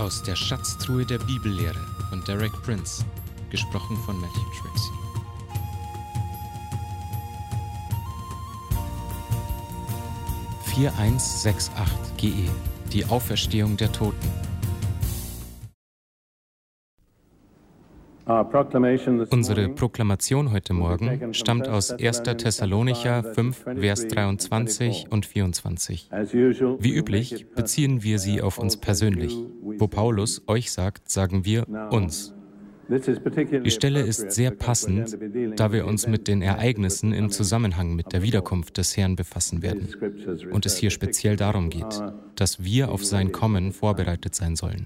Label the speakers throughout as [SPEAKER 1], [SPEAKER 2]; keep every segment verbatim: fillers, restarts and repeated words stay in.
[SPEAKER 1] Aus der Schatztruhe der Bibellehre von Derek Prince, gesprochen von Matthew Tracy. vier eins sechs acht G E, die Auferstehung der Toten. Unsere Proklamation heute Morgen stammt aus erster Thessalonicher fünf, Vers dreiundzwanzig und vierundzwanzig. Wie üblich beziehen wir sie auf uns persönlich. Wo Paulus euch sagt, sagen wir uns. Die Stelle ist sehr passend, da wir uns mit den Ereignissen im Zusammenhang mit der Wiederkunft des Herrn befassen werden und es hier speziell darum geht, dass wir auf sein Kommen vorbereitet sein sollen.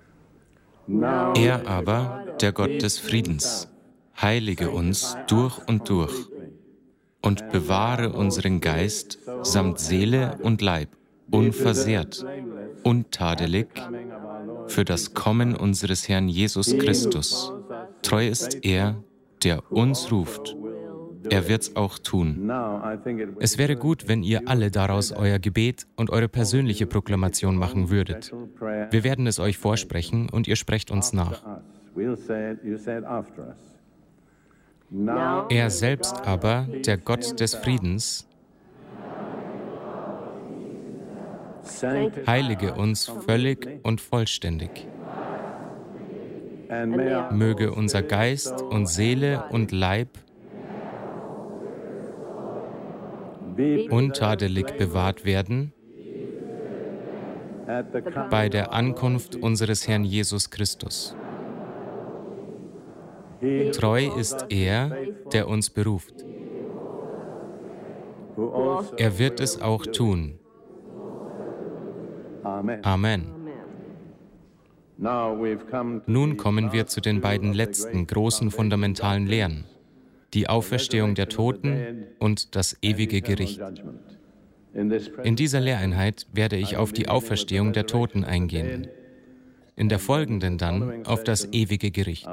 [SPEAKER 1] Er aber, der Gott des Friedens, heilige uns durch und durch und bewahre unseren Geist samt Seele und Leib unversehrt, untadelig für das Kommen unseres Herrn Jesus Christus. Treu ist er, der uns ruft. Er wird's auch tun. Es wäre gut, wenn ihr alle daraus euer Gebet und eure persönliche Proklamation machen würdet. Wir werden es euch vorsprechen und ihr sprecht uns nach. Er selbst aber, der Gott des Friedens, heilige uns völlig und vollständig. Möge unser Geist und Seele und Leib untadelig bewahrt werden bei der Ankunft unseres Herrn Jesus Christus. Treu ist er, der uns beruft. Er wird es auch tun. Amen. Nun kommen wir zu den beiden letzten großen fundamentalen Lehren: die Auferstehung der Toten und das ewige Gericht. In dieser Lehreinheit werde ich auf die Auferstehung der Toten eingehen, in der folgenden dann auf das ewige Gericht.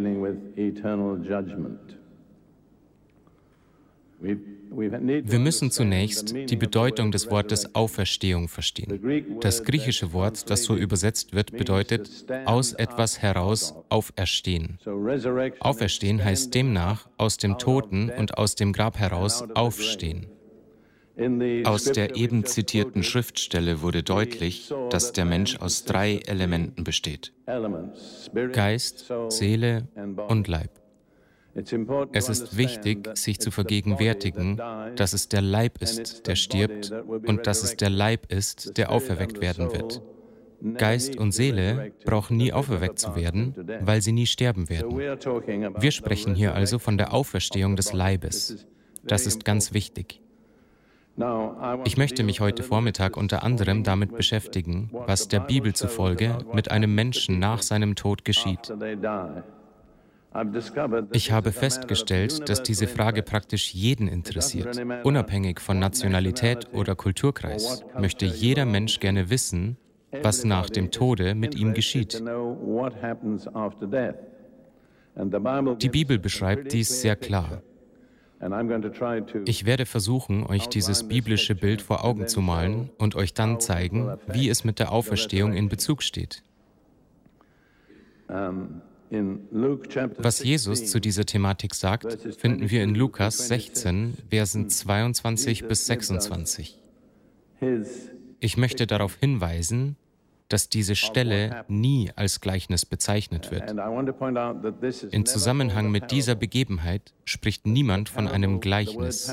[SPEAKER 1] Wir müssen zunächst die Bedeutung des Wortes Auferstehung verstehen. Das griechische Wort, das so übersetzt wird, bedeutet aus etwas heraus auferstehen. Auferstehen heißt demnach aus dem Toten und aus dem Grab heraus aufstehen. Aus der eben zitierten Schriftstelle wurde deutlich, dass der Mensch aus drei Elementen besteht: Geist, Seele und Leib. Es ist wichtig, sich zu vergegenwärtigen, dass es der Leib ist, der stirbt, und dass es der Leib ist, der auferweckt werden wird. Geist und Seele brauchen nie auferweckt zu werden, weil sie nie sterben werden. Wir sprechen hier also von der Auferstehung des Leibes. Das ist ganz wichtig. Ich möchte mich heute Vormittag unter anderem damit beschäftigen, was der Bibel zufolge mit einem Menschen nach seinem Tod geschieht. Ich habe festgestellt, dass diese Frage praktisch jeden interessiert. Unabhängig von Nationalität oder Kulturkreis möchte jeder Mensch gerne wissen, was nach dem Tode mit ihm geschieht. Die Bibel beschreibt dies sehr klar. Ich werde versuchen, euch dieses biblische Bild vor Augen zu malen und euch dann zeigen, wie es mit der Auferstehung in Bezug steht. Was Jesus zu dieser Thematik sagt, finden wir in Lukas sechzehn, Versen zweiundzwanzig bis sechsundzwanzig. Ich möchte darauf hinweisen, dass diese Stelle nie als Gleichnis bezeichnet wird. In Zusammenhang mit dieser Begebenheit spricht niemand von einem Gleichnis.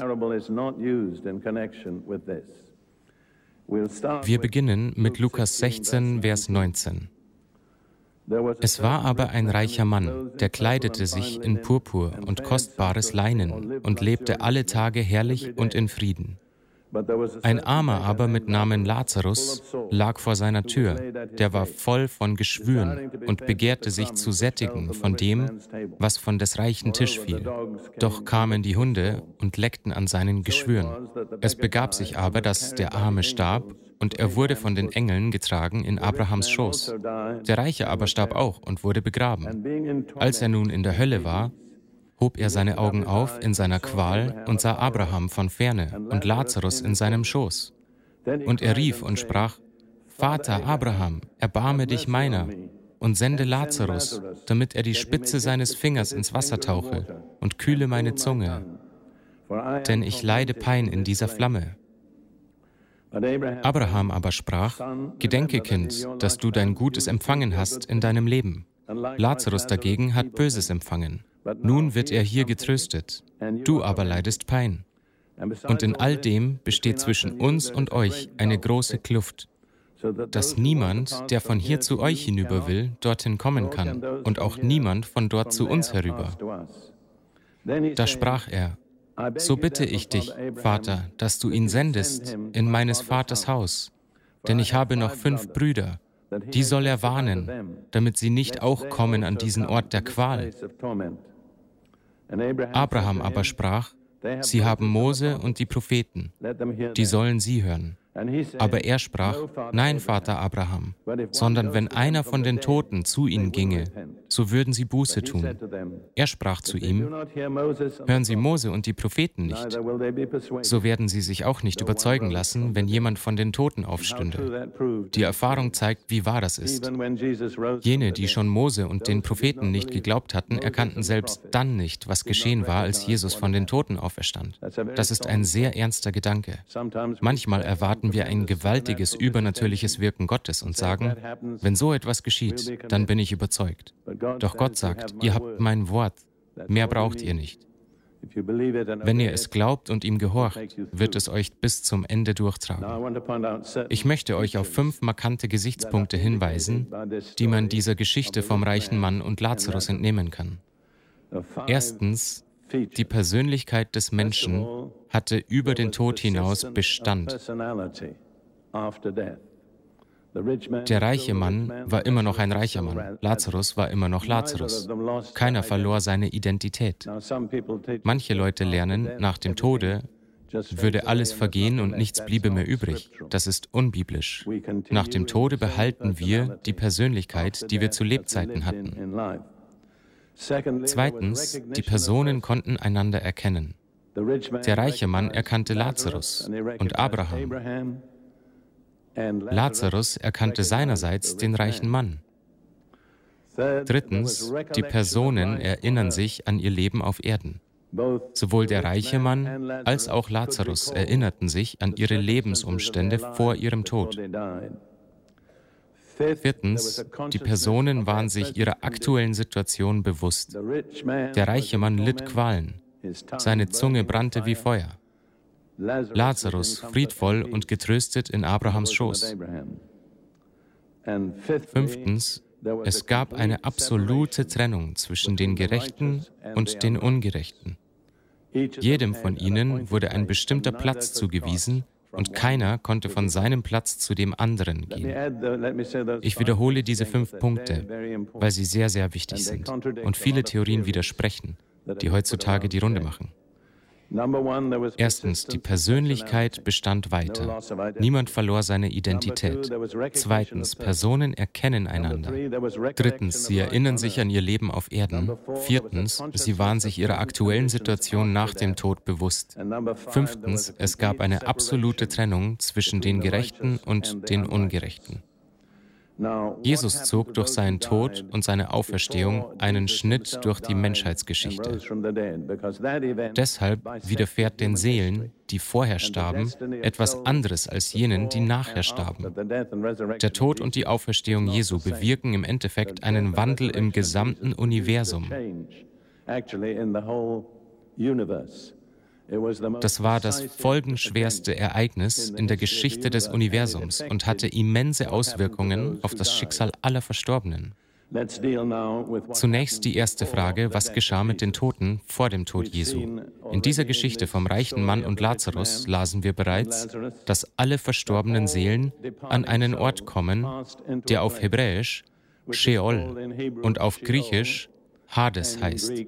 [SPEAKER 1] Wir beginnen mit Lukas sechzehn, Vers neunzehn. Es war aber ein reicher Mann, der kleidete sich in Purpur und kostbares Leinen und lebte alle Tage herrlich und in Frieden. Ein Armer aber mit Namen Lazarus lag vor seiner Tür, der war voll von Geschwüren und begehrte sich zu sättigen von dem, was von des reichen Tisch fiel. Doch kamen die Hunde und leckten an seinen Geschwüren. Es begab sich aber, dass der Arme starb, und er wurde von den Engeln getragen in Abrahams Schoß. Der Reiche aber starb auch und wurde begraben. Als er nun in der Hölle war, hob er seine Augen auf in seiner Qual und sah Abraham von ferne und Lazarus in seinem Schoß. Und er rief und sprach: Vater Abraham, erbarme dich meiner und sende Lazarus, damit er die Spitze seines Fingers ins Wasser tauche und kühle meine Zunge, denn ich leide Pein in dieser Flamme. Abraham aber sprach, Gedenke, Kind, dass du dein Gutes empfangen hast in deinem Leben. Lazarus dagegen hat Böses empfangen. Nun wird er hier getröstet, du aber leidest Pein. Und in all dem besteht zwischen uns und euch eine große Kluft, dass niemand, der von hier zu euch hinüber will, dorthin kommen kann, und auch niemand von dort zu uns herüber. Da sprach er, so bitte ich dich, Vater, dass du ihn sendest in meines Vaters Haus, denn ich habe noch fünf Brüder, die soll er warnen, damit sie nicht auch kommen an diesen Ort der Qual. Abraham aber sprach, sie haben Mose und die Propheten, die sollen sie hören. Aber er sprach, nein, Vater Abraham, sondern wenn einer von den Toten zu ihnen ginge, so würden sie Buße tun. Er sprach zu ihm, hören Sie Mose und die Propheten nicht, so werden sie sich auch nicht überzeugen lassen, wenn jemand von den Toten aufstünde. Die Erfahrung zeigt, wie wahr das ist. Jene, die schon Mose und den Propheten nicht geglaubt hatten, erkannten selbst dann nicht, was geschehen war, als Jesus von den Toten auferstand. Das ist ein sehr ernster Gedanke. Manchmal erwarten wir ein gewaltiges, übernatürliches Wirken Gottes und sagen, wenn so etwas geschieht, dann bin ich überzeugt. Doch Gott sagt, ihr habt mein Wort, mehr braucht ihr nicht. Wenn ihr es glaubt und ihm gehorcht, wird es euch bis zum Ende durchtragen. Ich möchte euch auf fünf markante Gesichtspunkte hinweisen, die man dieser Geschichte vom reichen Mann und Lazarus entnehmen kann. Erstens, die Persönlichkeit des Menschen hatte über den Tod hinaus Bestand. Der reiche Mann war immer noch ein reicher Mann. Lazarus war immer noch Lazarus. Keiner verlor seine Identität. Manche Leute lernen, nach dem Tode würde alles vergehen und nichts bliebe mehr übrig. Das ist unbiblisch. Nach dem Tode behalten wir die Persönlichkeit, die wir zu Lebzeiten hatten. Zweitens, die Personen konnten einander erkennen. Der reiche Mann erkannte Lazarus und Abraham. Lazarus erkannte seinerseits den reichen Mann. Drittens, die Personen erinnern sich an ihr Leben auf Erden. Sowohl der reiche Mann als auch Lazarus erinnerten sich an ihre Lebensumstände vor ihrem Tod. Viertens, die Personen waren sich ihrer aktuellen Situation bewusst. Der reiche Mann litt Qualen. Seine Zunge brannte wie Feuer. Lazarus friedvoll und getröstet in Abrahams Schoß. Fünftens, es gab eine absolute Trennung zwischen den Gerechten und den Ungerechten. Jedem von ihnen wurde ein bestimmter Platz zugewiesen, und keiner konnte von seinem Platz zu dem anderen gehen. Ich wiederhole diese fünf Punkte, weil sie sehr, sehr wichtig sind und viele Theorien widersprechen, die heutzutage die Runde machen. Erstens, die Persönlichkeit bestand weiter. Niemand verlor seine Identität. Zweitens, Personen erkennen einander. Drittens, sie erinnern sich an ihr Leben auf Erden. Viertens, sie waren sich ihrer aktuellen Situation nach dem Tod bewusst. Fünftens, es gab eine absolute Trennung zwischen den Gerechten und den Ungerechten. Jesus zog durch seinen Tod und seine Auferstehung einen Schnitt durch die Menschheitsgeschichte. Deshalb widerfährt den Seelen, die vorher starben, etwas anderes als jenen, die nachher starben. Der Tod und die Auferstehung Jesu bewirken im Endeffekt einen Wandel im gesamten Universum. Das war das folgenschwerste Ereignis in der Geschichte des Universums und hatte immense Auswirkungen auf das Schicksal aller Verstorbenen. Zunächst die erste Frage, was geschah mit den Toten vor dem Tod Jesu? In dieser Geschichte vom reichen Mann und Lazarus lasen wir bereits, dass alle verstorbenen Seelen an einen Ort kommen, der auf Hebräisch Sheol und auf Griechisch Hades heißt.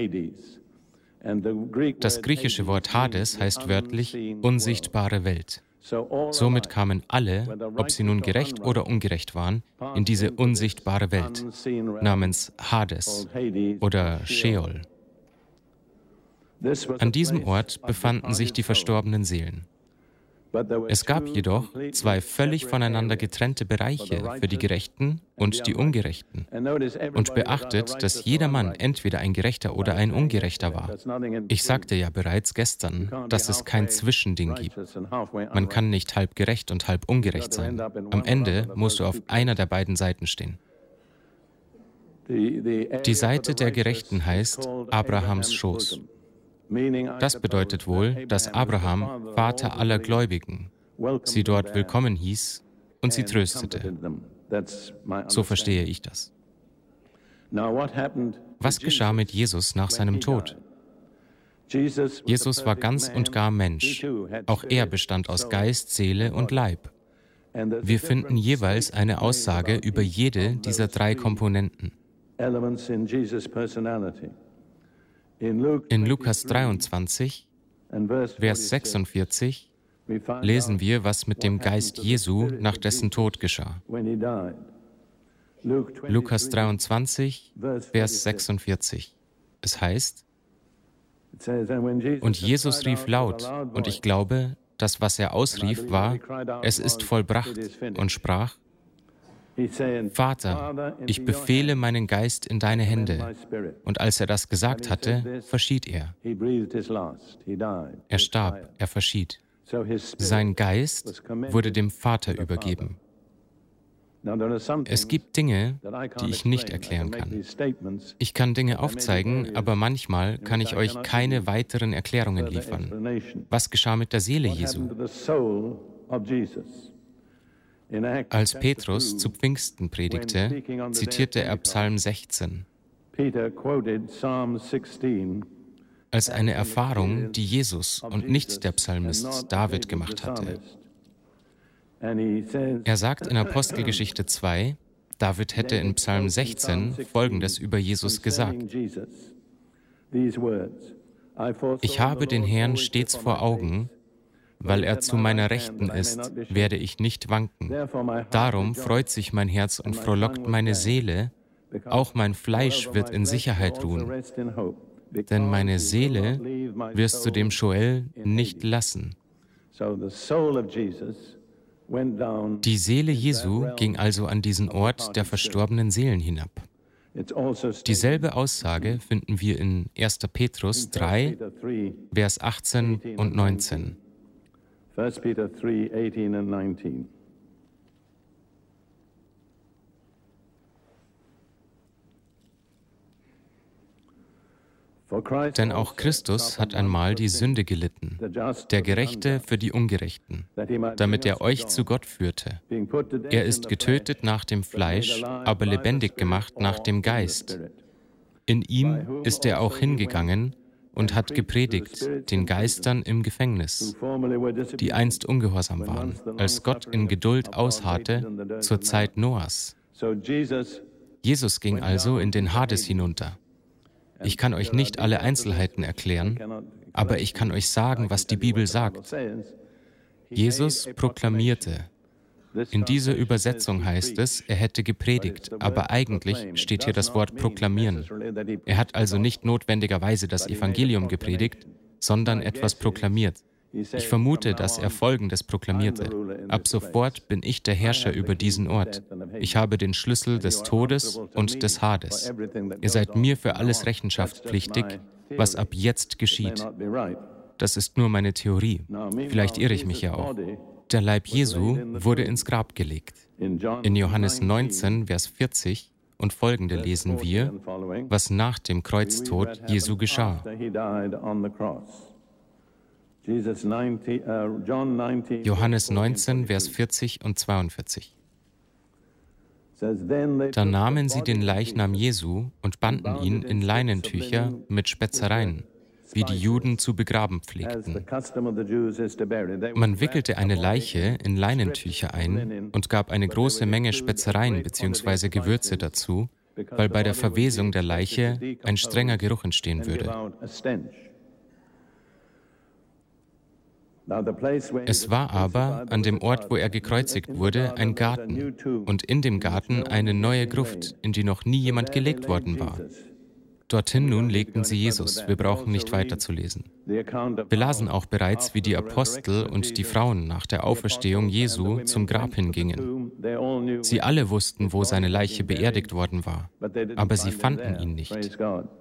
[SPEAKER 1] Das griechische Wort Hades heißt wörtlich unsichtbare Welt. Somit kamen alle, ob sie nun gerecht oder ungerecht waren, in diese unsichtbare Welt, namens Hades oder Sheol. An diesem Ort befanden sich die verstorbenen Seelen. Es gab jedoch zwei völlig voneinander getrennte Bereiche für die Gerechten und die Ungerechten. Und beachtet, dass jeder Mann entweder ein Gerechter oder ein Ungerechter war. Ich sagte ja bereits gestern, dass es kein Zwischending gibt. Man kann nicht halb gerecht und halb ungerecht sein. Am Ende musst du auf einer der beiden Seiten stehen. Die Seite der Gerechten heißt Abrahams Schoß. Das bedeutet wohl, dass Abraham, Vater aller Gläubigen, sie dort willkommen hieß und sie tröstete. So verstehe ich das. Was geschah mit Jesus nach seinem Tod? Jesus war ganz und gar Mensch. Auch er bestand aus Geist, Seele und Leib. Wir finden jeweils eine Aussage über jede dieser drei Komponenten. In Lukas dreiundzwanzig, Vers sechsundvierzig, lesen wir, was mit dem Geist Jesu nach dessen Tod geschah. Lukas dreiundzwanzig, Vers sechsundvierzig. Es heißt, und Jesus rief laut, und ich glaube, das, was er ausrief, war, es ist vollbracht, und sprach, Vater, ich befehle meinen Geist in deine Hände. Und als er das gesagt hatte, verschied er. Er starb, er verschied. Sein Geist wurde dem Vater übergeben. Es gibt Dinge, die ich nicht erklären kann. Ich kann Dinge aufzeigen, aber manchmal kann ich euch keine weiteren Erklärungen liefern. Was geschah mit der Seele Jesu? Als Petrus zu Pfingsten predigte, zitierte er Psalm sechzehn als eine Erfahrung, die Jesus und nicht der Psalmist David gemacht hatte. Er sagt in Apostelgeschichte zwei, David hätte in Psalm sechzehn Folgendes über Jesus gesagt: Ich habe den Herrn stets vor Augen, weil er zu meiner Rechten ist, werde ich nicht wanken. Darum freut sich mein Herz und frohlockt meine Seele, auch mein Fleisch wird in Sicherheit ruhen. Denn meine Seele wirst du dem Joel nicht lassen. Die Seele Jesu ging also an diesen Ort der verstorbenen Seelen hinab. Dieselbe Aussage finden wir in erster Petrus drei, Vers achtzehn und neunzehn.
[SPEAKER 2] First Peter three, eighteen and nineteen.
[SPEAKER 1] Denn auch Christus hat einmal die Sünde gelitten, der Gerechte für die Ungerechten, damit er euch zu Gott führte. Er ist getötet nach dem Fleisch, aber lebendig gemacht nach dem Geist. In ihm ist er auch hingegangen und hat gepredigt den Geistern im Gefängnis, die einst ungehorsam waren, als Gott in Geduld ausharrte zur Zeit Noahs. Jesus ging also in den Hades hinunter. Ich kann euch nicht alle Einzelheiten erklären, aber ich kann euch sagen, was die Bibel sagt. Jesus proklamierte. In dieser Übersetzung heißt es, er hätte gepredigt, aber eigentlich steht hier das Wort proklamieren. Er hat also nicht notwendigerweise das Evangelium gepredigt, sondern etwas proklamiert. Ich vermute, dass er Folgendes proklamierte: Ab sofort bin ich der Herrscher über diesen Ort. Ich habe den Schlüssel des Todes und des Hades. Ihr seid mir für alles rechenschaftspflichtig, was ab jetzt geschieht. Das ist nur meine Theorie. Vielleicht irre ich mich ja auch. Der Leib Jesu wurde ins Grab gelegt. In Johannes neunzehn, Vers vierzig und folgende lesen wir, was nach dem Kreuztod Jesu geschah. Johannes neunzehn, Vers vierzig und zweiundvierzig. Da nahmen sie den Leichnam Jesu und banden ihn in Leinentücher mit Spezereien, wie die Juden zu begraben pflegten. Man wickelte eine Leiche in Leinentücher ein und gab eine große Menge Spezereien bzw. Gewürze dazu, weil bei der Verwesung der Leiche ein strenger Geruch entstehen würde. Es war aber an dem Ort, wo er gekreuzigt wurde, ein Garten und in dem Garten eine neue Gruft, in die noch nie jemand gelegt worden war. Dorthin nun legten sie Jesus. Wir brauchen nicht weiterzulesen. Wir lasen auch bereits, wie die Apostel und die Frauen nach der Auferstehung Jesu zum Grab hingingen. Sie alle wussten, wo seine Leiche beerdigt worden war, aber sie fanden ihn nicht.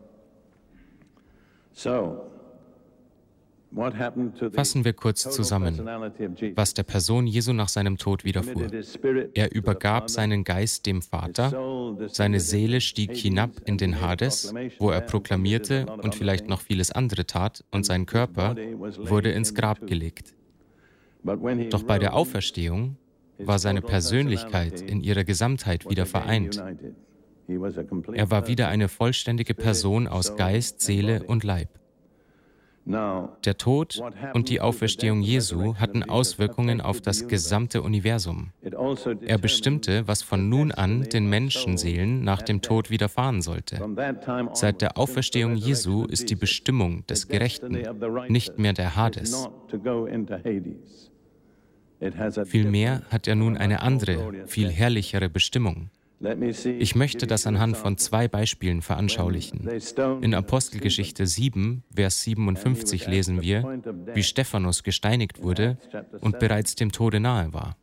[SPEAKER 1] Fassen wir kurz zusammen, was der Person Jesu nach seinem Tod widerfuhr. Er übergab seinen Geist dem Vater, seine Seele stieg hinab in den Hades, wo er proklamierte und vielleicht noch vieles andere tat, und sein Körper wurde ins Grab gelegt. Doch bei der Auferstehung war seine Persönlichkeit in ihrer Gesamtheit wieder vereint. Er war wieder eine vollständige Person aus Geist, Seele und Leib. Der Tod und die Auferstehung Jesu hatten Auswirkungen auf das gesamte Universum. Er bestimmte, was von nun an den Menschenseelen nach dem Tod widerfahren sollte. Seit der Auferstehung Jesu ist die Bestimmung des Gerechten nicht mehr der Hades. Vielmehr hat er nun eine andere, viel herrlichere Bestimmung. Ich möchte das anhand von zwei Beispielen veranschaulichen. In Apostelgeschichte sieben, Vers siebenundfünfzig lesen wir, wie Stephanus gesteinigt wurde und bereits dem Tode nahe war.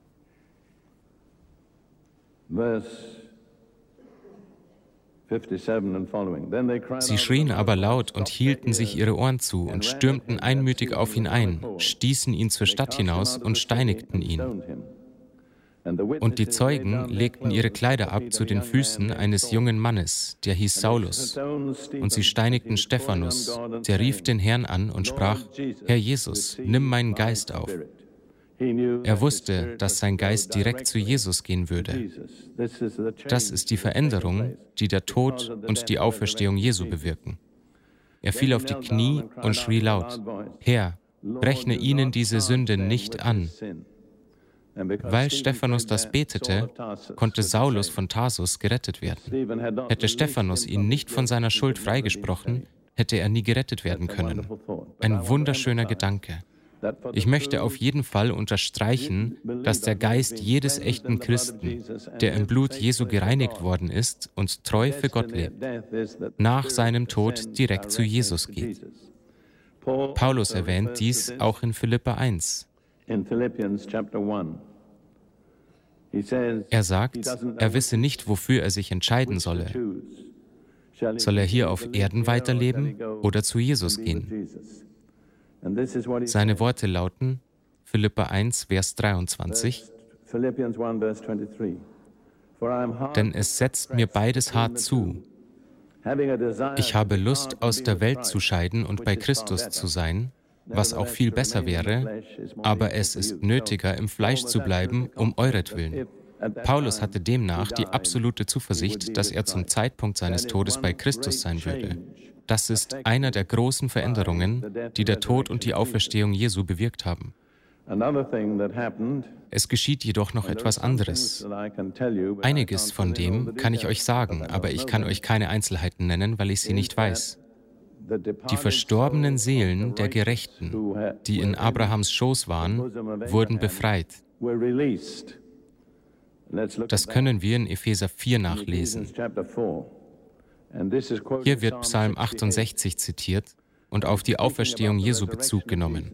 [SPEAKER 1] Sie schrien aber laut und hielten sich ihre Ohren zu und stürmten einmütig auf ihn ein, stießen ihn zur Stadt hinaus und steinigten ihn. Und die Zeugen legten ihre Kleider ab zu den Füßen eines jungen Mannes, der hieß Saulus. Und sie steinigten Stephanus, der rief den Herrn an und sprach, Herr Jesus, nimm meinen Geist auf. Er wusste, dass sein Geist direkt zu Jesus gehen würde. Das ist die Veränderung, die der Tod und die Auferstehung Jesu bewirken. Er fiel auf die Knie und schrie laut, Herr, rechne ihnen diese Sünde nicht an. Weil Stephanus das betete, konnte Saulus von Tarsus gerettet werden. Hätte Stephanus ihn nicht von seiner Schuld freigesprochen, hätte er nie gerettet werden können. Ein wunderschöner Gedanke. Ich möchte auf jeden Fall unterstreichen, dass der Geist jedes echten Christen, der im Blut Jesu gereinigt worden ist und treu für Gott lebt, nach seinem Tod direkt zu Jesus geht. Paulus erwähnt dies auch in Philipper eins. Er sagt, er wisse nicht, wofür er sich entscheiden solle. Soll er hier auf Erden weiterleben oder zu Jesus gehen? Seine Worte lauten, Philipper eins, Vers dreiundzwanzig, denn es setzt mir beides hart zu. Ich habe Lust, aus der Welt zu scheiden und bei Christus zu sein, was auch viel besser wäre, aber es ist nötiger, im Fleisch zu bleiben, um euretwillen. Paulus hatte demnach die absolute Zuversicht, dass er zum Zeitpunkt seines Todes bei Christus sein würde. Das ist einer der großen Veränderungen, die der Tod und die Auferstehung Jesu bewirkt haben. Es geschieht jedoch noch etwas anderes. Einiges von dem kann ich euch sagen, aber ich kann euch keine Einzelheiten nennen, weil ich sie nicht weiß. Die verstorbenen Seelen der Gerechten, die in Abrahams Schoß waren, wurden befreit. Das können wir in Epheser vier nachlesen. Hier wird Psalm achtundsechzig zitiert und auf die Auferstehung Jesu Bezug genommen.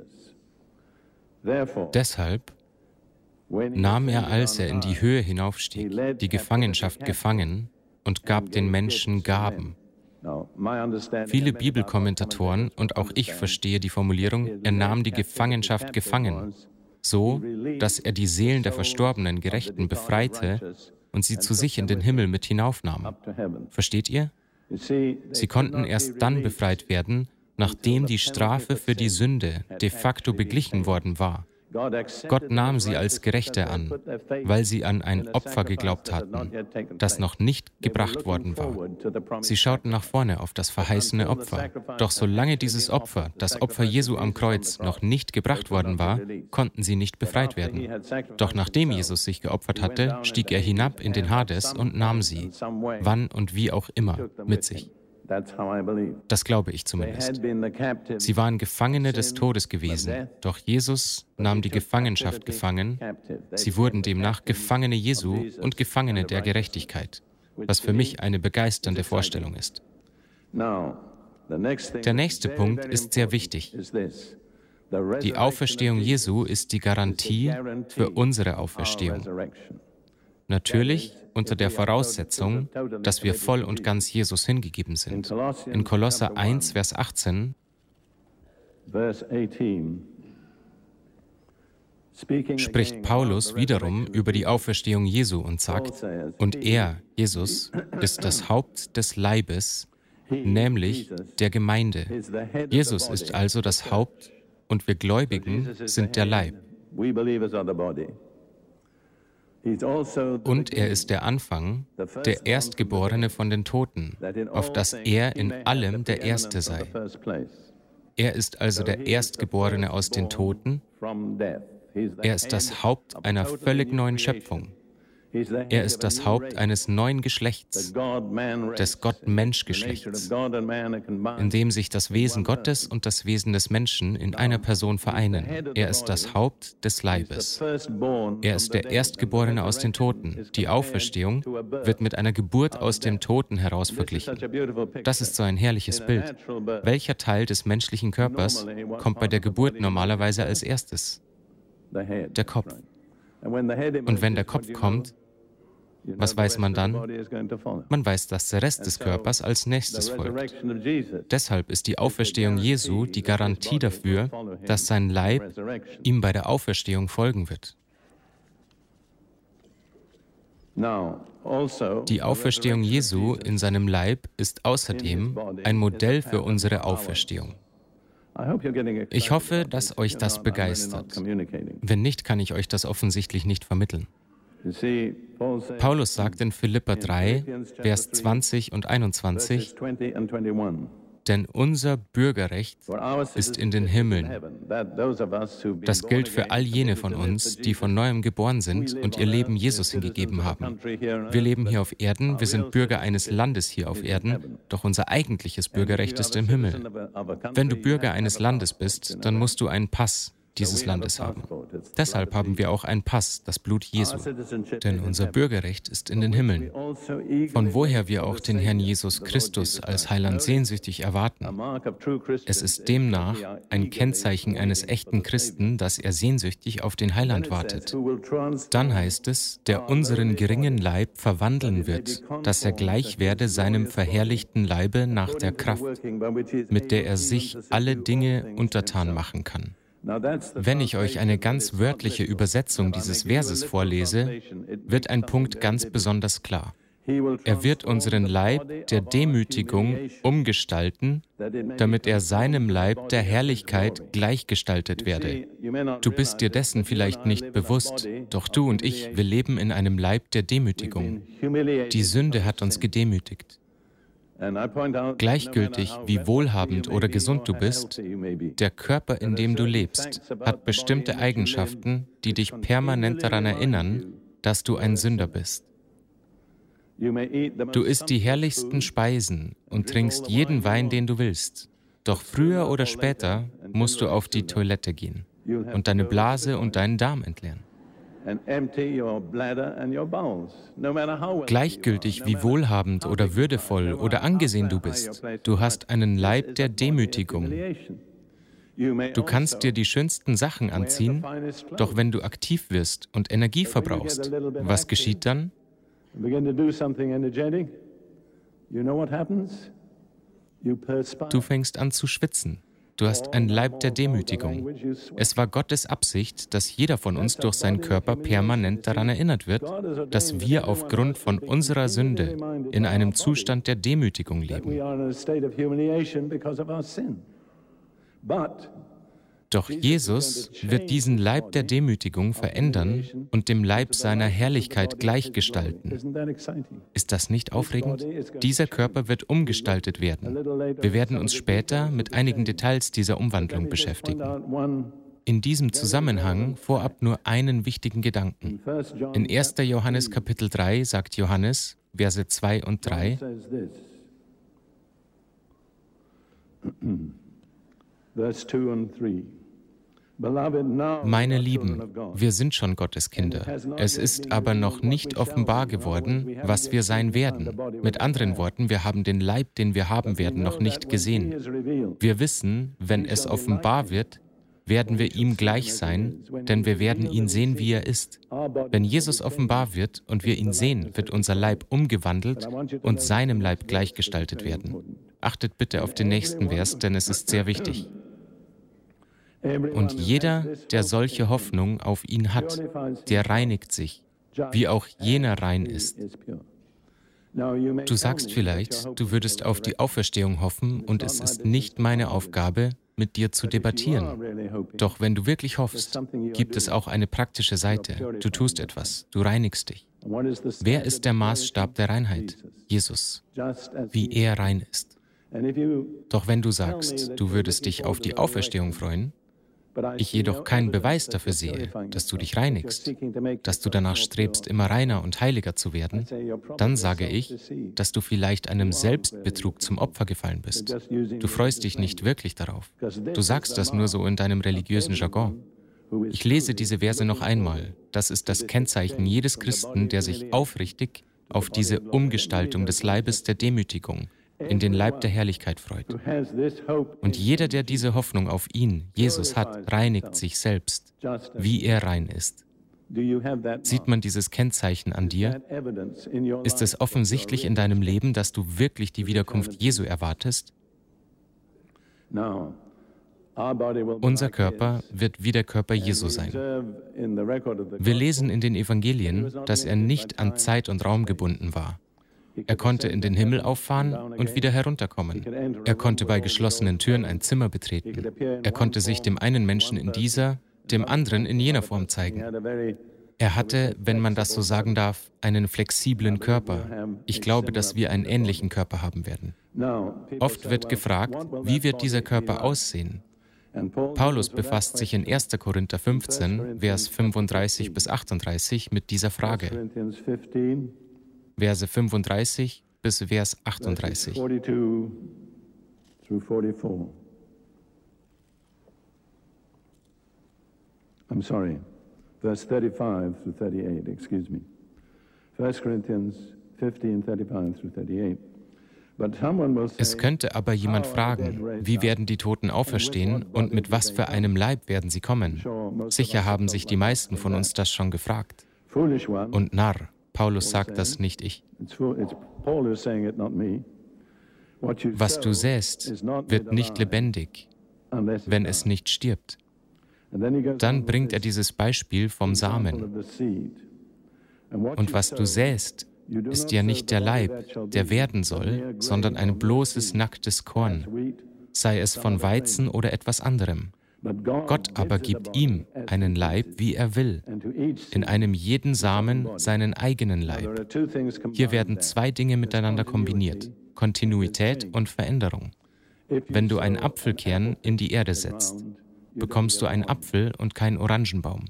[SPEAKER 1] Deshalb nahm er, als er in die Höhe hinaufstieg, die Gefangenschaft gefangen und gab den Menschen Gaben. Viele Bibelkommentatoren und auch ich verstehe die Formulierung, er nahm die Gefangenschaft gefangen, so, dass er die Seelen der verstorbenen Gerechten befreite und sie zu sich in den Himmel mit hinaufnahm. Versteht ihr? Sie konnten erst dann befreit werden, nachdem die Strafe für die Sünde de facto beglichen worden war. Gott nahm sie als Gerechte an, weil sie an ein Opfer geglaubt hatten, das noch nicht gebracht worden war. Sie schauten nach vorne auf das verheißene Opfer. Doch solange dieses Opfer, das Opfer Jesu am Kreuz, noch nicht gebracht worden war, konnten sie nicht befreit werden. Doch nachdem Jesus sich geopfert hatte, stieg er hinab in den Hades und nahm sie, wann und wie auch immer, mit sich. Das glaube ich zumindest. Sie waren Gefangene des Todes gewesen, doch Jesus nahm die Gefangenschaft gefangen. Sie wurden demnach Gefangene Jesu und Gefangene der Gerechtigkeit, was für mich eine begeisternde Vorstellung ist. Der nächste Punkt ist sehr wichtig. Die Auferstehung Jesu ist die Garantie für unsere Auferstehung. Natürlich unter der Voraussetzung, dass wir voll und ganz Jesus hingegeben sind. In Kolosser eins, Vers achtzehn spricht Paulus wiederum über die Auferstehung Jesu und sagt, und er, Jesus, ist das Haupt des Leibes, nämlich der Gemeinde. Jesus ist also das Haupt und wir Gläubigen sind der Leib. Und er ist der Anfang, der Erstgeborene von den Toten, auf dass er in allem der Erste sei. Er ist also der Erstgeborene aus den Toten. Er ist das Haupt einer völlig neuen Schöpfung. Er ist das Haupt eines neuen Geschlechts, des Gott-Mensch-Geschlechts, in dem sich das Wesen Gottes und das Wesen des Menschen in einer Person vereinen. Er ist das Haupt des Leibes. Er ist der Erstgeborene aus den Toten. Die Auferstehung wird mit einer Geburt aus dem Toten heraus verglichen. Das ist so ein herrliches Bild. Welcher Teil des menschlichen Körpers kommt bei der Geburt normalerweise als erstes? Der Kopf. Und wenn der Kopf kommt, was weiß man dann? Man weiß, dass der Rest des Körpers als nächstes folgt. Deshalb ist die Auferstehung Jesu die Garantie dafür, dass sein Leib ihm bei der Auferstehung folgen wird. Die Auferstehung Jesu in seinem Leib ist außerdem ein Modell für unsere Auferstehung. Ich hoffe, dass euch das begeistert. Wenn nicht, kann ich euch das offensichtlich nicht vermitteln. Paulus sagt in Philipper drei, Vers zwanzig und einundzwanzig, denn unser Bürgerrecht ist in den Himmeln. Das gilt für all jene von uns, die von Neuem geboren sind und ihr Leben Jesus hingegeben haben. Wir leben hier auf Erden, wir sind Bürger eines Landes hier auf Erden, doch unser eigentliches Bürgerrecht ist im Himmel. Wenn du Bürger eines Landes bist, dann musst du einen Pass dieses Landes haben. Deshalb haben wir auch einen Pass, das Blut Jesu. Denn unser Bürgerrecht ist in den Himmeln. Von woher wir auch den Herrn Jesus Christus als Heiland sehnsüchtig erwarten. Es ist demnach ein Kennzeichen eines echten Christen, dass er sehnsüchtig auf den Heiland wartet. Dann heißt es, der unseren geringen Leib verwandeln wird, dass er gleich werde seinem verherrlichten Leibe nach der Kraft, mit der er sich alle Dinge untertan machen kann. Wenn ich euch eine ganz wörtliche Übersetzung dieses Verses vorlese, wird ein Punkt ganz besonders klar. Er wird unseren Leib der Demütigung umgestalten, damit er seinem Leib der Herrlichkeit gleichgestaltet werde. Du bist dir dessen vielleicht nicht bewusst, doch du und ich, wir leben in einem Leib der Demütigung. Die Sünde hat uns gedemütigt. Gleichgültig, wie wohlhabend oder gesund du bist, der Körper, in dem du lebst, hat bestimmte Eigenschaften, die dich permanent daran erinnern, dass du ein Sünder bist. Du isst die herrlichsten Speisen und trinkst jeden Wein, den du willst. Doch früher oder später musst du auf die Toilette gehen und deine Blase und deinen Darm entleeren. Gleichgültig, wie wohlhabend oder würdevoll oder angesehen du bist, du hast einen Leib der Demütigung. Du kannst dir die schönsten Sachen anziehen, doch wenn du aktiv wirst und Energie verbrauchst, was geschieht dann? Du fängst an zu schwitzen. Du hast einen Leib der Demütigung. Es war Gottes Absicht, dass jeder von uns durch seinen Körper permanent daran erinnert wird, dass wir aufgrund von unserer Sünde in einem Zustand der Demütigung leben. Doch Jesus wird diesen Leib der Demütigung verändern und dem Leib seiner Herrlichkeit gleichgestalten. Ist das nicht aufregend? Dieser Körper wird umgestaltet werden. Wir werden uns später mit einigen Details dieser Umwandlung beschäftigen. In diesem Zusammenhang vorab nur einen wichtigen Gedanken. In erster Johannes Kapitel drei sagt Johannes, Verse zwei und drei,
[SPEAKER 2] Verse two and three.
[SPEAKER 1] Meine Lieben, wir sind schon Gottes Kinder. Es ist aber noch nicht offenbar geworden, was wir sein werden. Mit anderen Worten, wir haben den Leib, den wir haben werden, noch nicht gesehen. Wir wissen, wenn es offenbar wird, werden wir ihm gleich sein, denn wir werden ihn sehen, wie er ist. Wenn Jesus offenbar wird und wir ihn sehen, wird unser Leib umgewandelt und seinem Leib gleichgestaltet werden. Achtet bitte auf den nächsten Vers, denn es ist sehr wichtig. Und jeder, der solche Hoffnung auf ihn hat, der reinigt sich, wie auch jener rein ist. Du sagst vielleicht, du würdest auf die Auferstehung hoffen und es ist nicht meine Aufgabe, mit dir zu debattieren. Doch wenn du wirklich hoffst, gibt es auch eine praktische Seite. Du tust etwas, du reinigst dich. Wer ist der Maßstab der Reinheit? Jesus, wie er rein ist. Doch wenn du sagst, du würdest dich auf die Auferstehung freuen, ich jedoch keinen Beweis dafür sehe, dass du dich reinigst, dass du danach strebst, immer reiner und heiliger zu werden, dann sage ich, dass du vielleicht einem Selbstbetrug zum Opfer gefallen bist. Du freust dich nicht wirklich darauf. Du sagst das nur so in deinem religiösen Jargon. Ich lese diese Verse noch einmal. Das ist das Kennzeichen jedes Christen, der sich aufrichtig auf diese Umgestaltung des Leibes der Demütigung in den Leib der Herrlichkeit freut. Und jeder, der diese Hoffnung auf ihn, Jesus, hat, reinigt sich selbst, wie er rein ist. Sieht man dieses Kennzeichen an dir? Ist es offensichtlich in deinem Leben, dass du wirklich die Wiederkunft Jesu erwartest? Unser Körper wird wie der Körper Jesu sein. Wir lesen in den Evangelien, dass er nicht an Zeit und Raum gebunden war. Er konnte in den Himmel auffahren und wieder herunterkommen. Er konnte bei geschlossenen Türen ein Zimmer betreten. Er konnte sich dem einen Menschen in dieser, dem anderen in jener Form zeigen. Er hatte, wenn man das so sagen darf, einen flexiblen Körper. Ich glaube, dass wir einen ähnlichen Körper haben werden. Oft wird gefragt, wie wird dieser Körper aussehen? Paulus befasst sich in erster Korinther fünfzehn, Vers fünfunddreißig bis achtunddreißig mit dieser Frage. Verse fünfunddreißig bis Vers achtunddreißig.
[SPEAKER 2] I'm sorry, verse thirty-five through thirty-eight, excuse me. First Corinthians fifteen, thirty-five through thirty-eight.
[SPEAKER 1] Es könnte aber jemand fragen, wie werden die Toten auferstehen und mit was für einem Leib werden sie kommen? Sicher haben sich die meisten von uns das schon gefragt. Und Narr, Paulus sagt das, nicht ich. Was du säst, wird nicht lebendig, wenn es nicht stirbt. Dann bringt er dieses Beispiel vom Samen. Und was du säst, ist ja nicht der Leib, der werden soll, sondern ein bloßes, nacktes Korn, sei es von Weizen oder etwas anderem. Gott aber gibt ihm einen Leib, wie er will, in einem jeden Samen seinen eigenen Leib. Hier werden zwei Dinge miteinander kombiniert, Kontinuität und Veränderung. Wenn du einen Apfelkern in die Erde setzt, bekommst du einen Apfel und keinen Orangenbaum.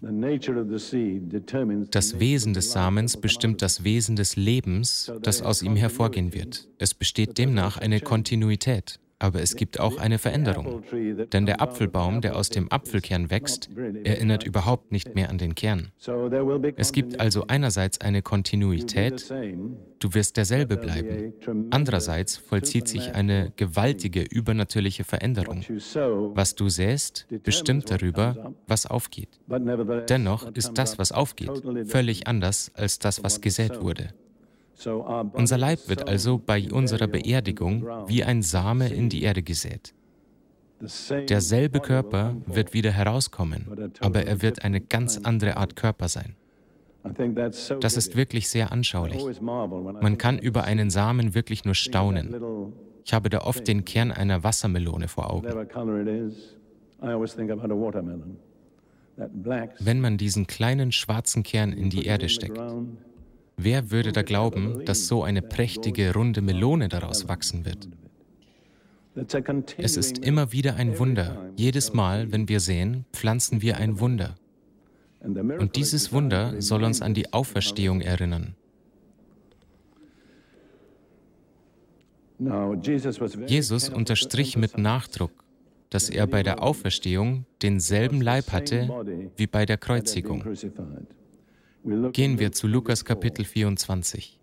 [SPEAKER 1] Das Wesen des Samens bestimmt das Wesen des Lebens, das aus ihm hervorgehen wird. Es besteht demnach eine Kontinuität, aber es gibt auch eine Veränderung. Denn der Apfelbaum, der aus dem Apfelkern wächst, erinnert überhaupt nicht mehr an den Kern. Es gibt also einerseits eine Kontinuität, du wirst derselbe bleiben. Andererseits vollzieht sich eine gewaltige, übernatürliche Veränderung. Was du säst, bestimmt darüber, was aufgeht. Dennoch ist das, was aufgeht, völlig anders als das, was gesät wurde. Unser Leib wird also bei unserer Beerdigung wie ein Same in die Erde gesät. Derselbe Körper wird wieder herauskommen, aber er wird eine ganz andere Art Körper sein. Das ist wirklich sehr anschaulich. Man kann über einen Samen wirklich nur staunen. Ich habe da oft den Kern einer Wassermelone vor Augen. Wenn man diesen kleinen schwarzen Kern in die Erde steckt, wer würde da glauben, dass so eine prächtige, runde Melone daraus wachsen wird? Es ist immer wieder ein Wunder. Jedes Mal, wenn wir sehen, pflanzen wir ein Wunder. Und dieses Wunder soll uns an die Auferstehung erinnern. Jesus unterstrich mit Nachdruck dass er bei der Auferstehung denselben Leib hatte wie bei der Kreuzigung. Gehen wir zu Lukas Kapitel vierundzwanzig.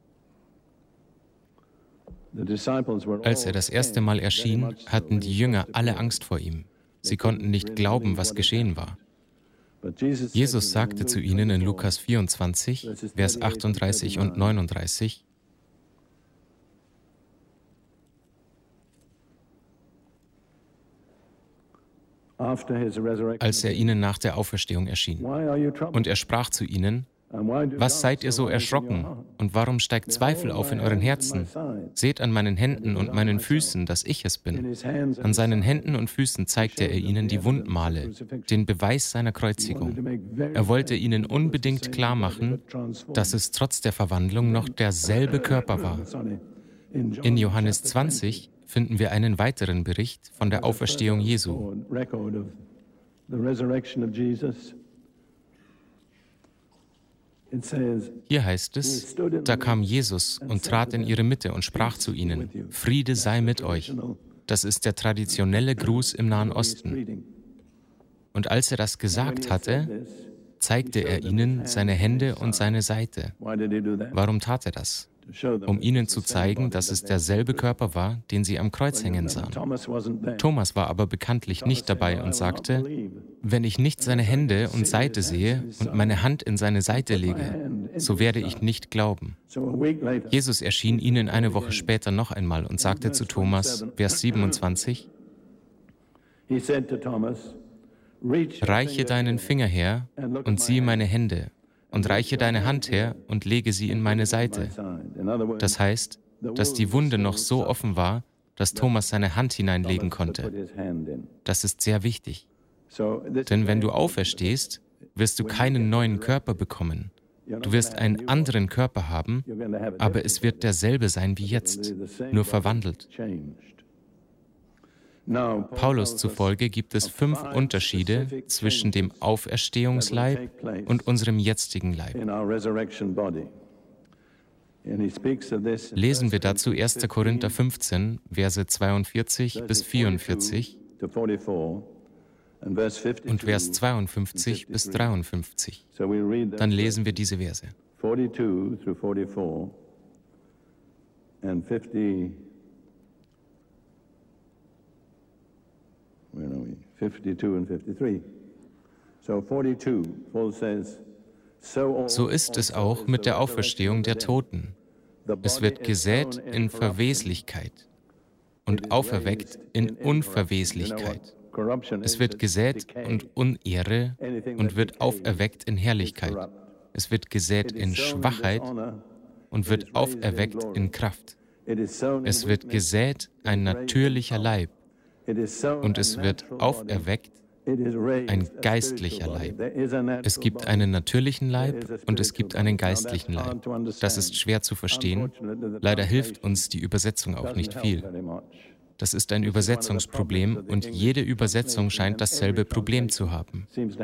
[SPEAKER 1] Als er das erste Mal erschien, hatten die Jünger alle Angst vor ihm. Sie konnten nicht glauben, was geschehen war. Jesus sagte zu ihnen in Lukas vierundzwanzig, Vers achtunddreißig und neununddreißig, als er ihnen nach der Auferstehung erschien. Und er sprach zu ihnen: Was seid ihr so erschrocken? Und warum steigt Zweifel auf in euren Herzen? Seht an meinen Händen und meinen Füßen, dass ich es bin. An seinen Händen und Füßen zeigte er ihnen die Wundmale, den Beweis seiner Kreuzigung. Er wollte ihnen unbedingt klar machen, dass es trotz der Verwandlung noch derselbe Körper war. In Johannes zwanzig finden wir einen weiteren Bericht von der Auferstehung Jesu. Hier heißt es, da kam Jesus und trat in ihre Mitte und sprach zu ihnen: Friede sei mit euch. Das ist der traditionelle Gruß im Nahen Osten. Und als er das gesagt hatte, zeigte er ihnen seine Hände und seine Seite. Warum tat er das? Um ihnen zu zeigen, dass es derselbe Körper war, den sie am Kreuz hängen sahen. Thomas war aber bekanntlich nicht dabei und sagte: Wenn ich nicht seine Hände und Seite sehe und meine Hand in seine Seite lege, so werde ich nicht glauben. Jesus erschien ihnen eine Woche später noch einmal und sagte zu Thomas, Vers siebenundzwanzig, Reiche deinen Finger her und siehe meine Hände, und reiche deine Hand her und lege sie in meine Seite. Das heißt, dass die Wunde noch so offen war, dass Thomas seine Hand hineinlegen konnte. Das ist sehr wichtig. Denn wenn du auferstehst, wirst du keinen neuen Körper bekommen. Du wirst einen anderen Körper haben, aber es wird derselbe sein wie jetzt, nur verwandelt. Paulus zufolge gibt es fünf Unterschiede zwischen dem Auferstehungsleib und unserem jetzigen Leib. Lesen wir dazu erster Korinther fünfzehn, Verse zweiundvierzig bis vierundvierzig und Vers zweiundfünfzig bis dreiundfünfzig. Dann lesen wir diese Verse. forty-two through forty-four and fifty. Where are we? fifty-two and fifty-three. So forty-two, Paul says, so ist es auch mit der Auferstehung der Toten. Es wird gesät in Verweslichkeit und auferweckt in Unverweslichkeit. Es wird gesät in Unehre und wird auferweckt in Herrlichkeit. Es wird gesät in Schwachheit und wird auferweckt in Kraft. Es wird gesät ein natürlicher Leib. Und es wird auferweckt ein geistlicher Leib. Es gibt einen natürlichen Leib und es gibt einen geistlichen Leib. Das ist schwer zu verstehen. Leider hilft uns die Übersetzung auch nicht viel. Das ist ein Übersetzungsproblem und jede Übersetzung scheint dasselbe Problem zu haben.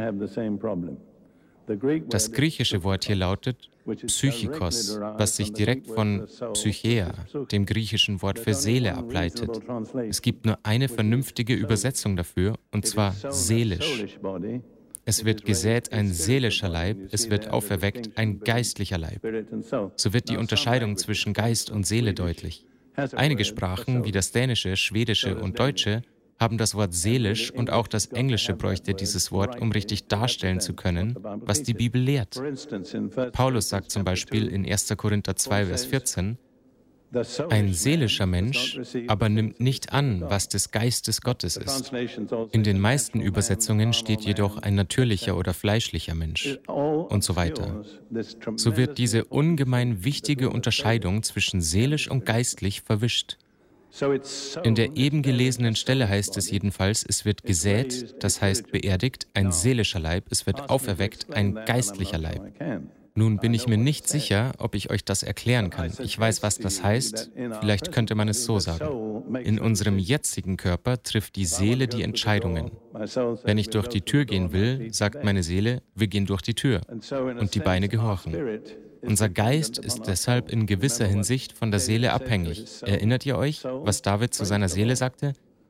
[SPEAKER 1] Das griechische Wort hier lautet Psychikos, was sich direkt von Psycheia, dem griechischen Wort für Seele, ableitet. Es gibt nur eine vernünftige Übersetzung dafür, und zwar seelisch. Es wird gesät ein seelischer Leib, es wird auferweckt ein geistlicher Leib. So wird die Unterscheidung zwischen Geist und Seele deutlich. Einige Sprachen, wie das Dänische, Schwedische und Deutsche, haben das Wort seelisch und auch das Englische bräuchte dieses Wort, um richtig darstellen zu können, was die Bibel lehrt. Paulus sagt zum Beispiel in erster Korinther zwei, Vers vierzehn, ein seelischer Mensch aber nimmt nicht an, was des Geistes Gottes ist. In den meisten Übersetzungen steht jedoch ein natürlicher oder fleischlicher Mensch und so weiter. So wird diese ungemein wichtige Unterscheidung zwischen seelisch und geistlich verwischt. In der eben gelesenen Stelle heißt es jedenfalls, es wird gesät, das heißt beerdigt, ein seelischer Leib, es wird auferweckt, ein geistlicher Leib. Nun bin ich mir nicht sicher, ob ich euch das erklären kann. Ich weiß, was das heißt. Vielleicht könnte man es so sagen. In unserem jetzigen Körper trifft die Seele die Entscheidungen. Wenn ich durch die Tür gehen will, sagt meine Seele, wir gehen durch die Tür. Und die Beine gehorchen. Unser Geist ist deshalb in gewisser Hinsicht von der Seele abhängig. Erinnert ihr euch, was David zu seiner Seele sagte?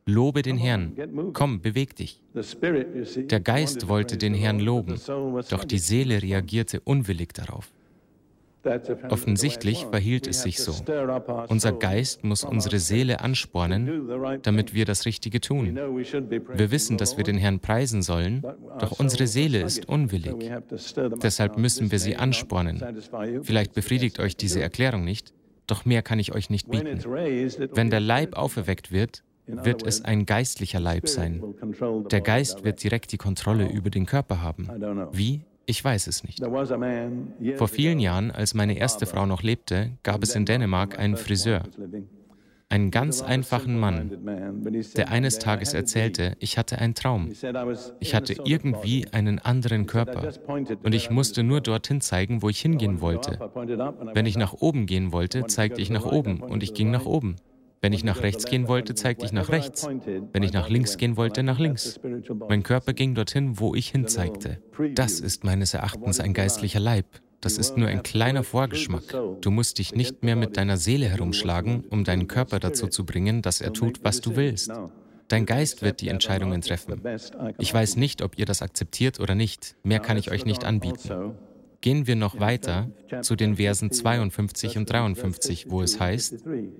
[SPEAKER 1] Lobe den Herrn. Komm, beweg dich. Der Geist wollte den Herrn loben, doch die Seele reagierte unwillig darauf. Offensichtlich verhielt es sich so. Unser Geist muss unsere Seele anspornen, damit wir das Richtige tun. Wir wissen, dass wir den Herrn preisen sollen, doch unsere Seele ist unwillig. Deshalb müssen wir sie anspornen. Vielleicht befriedigt euch diese Erklärung nicht, doch mehr kann ich euch nicht bieten. Wenn der Leib auferweckt wird, wird es ein geistlicher Leib sein. Der Geist wird direkt die Kontrolle über den Körper haben. Wie? Ich weiß es nicht. Vor vielen Jahren, als meine erste Frau noch lebte, gab es in Dänemark einen Friseur. Einen ganz einfachen Mann, der eines Tages erzählte, ich hatte einen Traum. Ich hatte irgendwie einen anderen Körper und ich musste nur dorthin zeigen, wo ich hingehen wollte. Wenn ich nach oben gehen wollte, zeigte ich nach oben und ich ging nach oben. Wenn ich nach rechts gehen wollte, zeigte ich nach rechts. Wenn ich nach links gehen wollte, nach links. Mein Körper ging dorthin, wo ich hinzeigte. Das ist meines Erachtens ein geistlicher Leib. Das ist nur ein kleiner Vorgeschmack. Du musst dich nicht mehr mit deiner Seele herumschlagen, um deinen Körper dazu zu bringen, dass er tut, was du willst. Dein Geist wird die Entscheidungen treffen. Ich weiß nicht, ob ihr das akzeptiert oder nicht. Mehr kann ich euch nicht anbieten. Gehen wir noch weiter zu den Versen zweiundfünfzig und dreiundfünfzig, wo es heißt,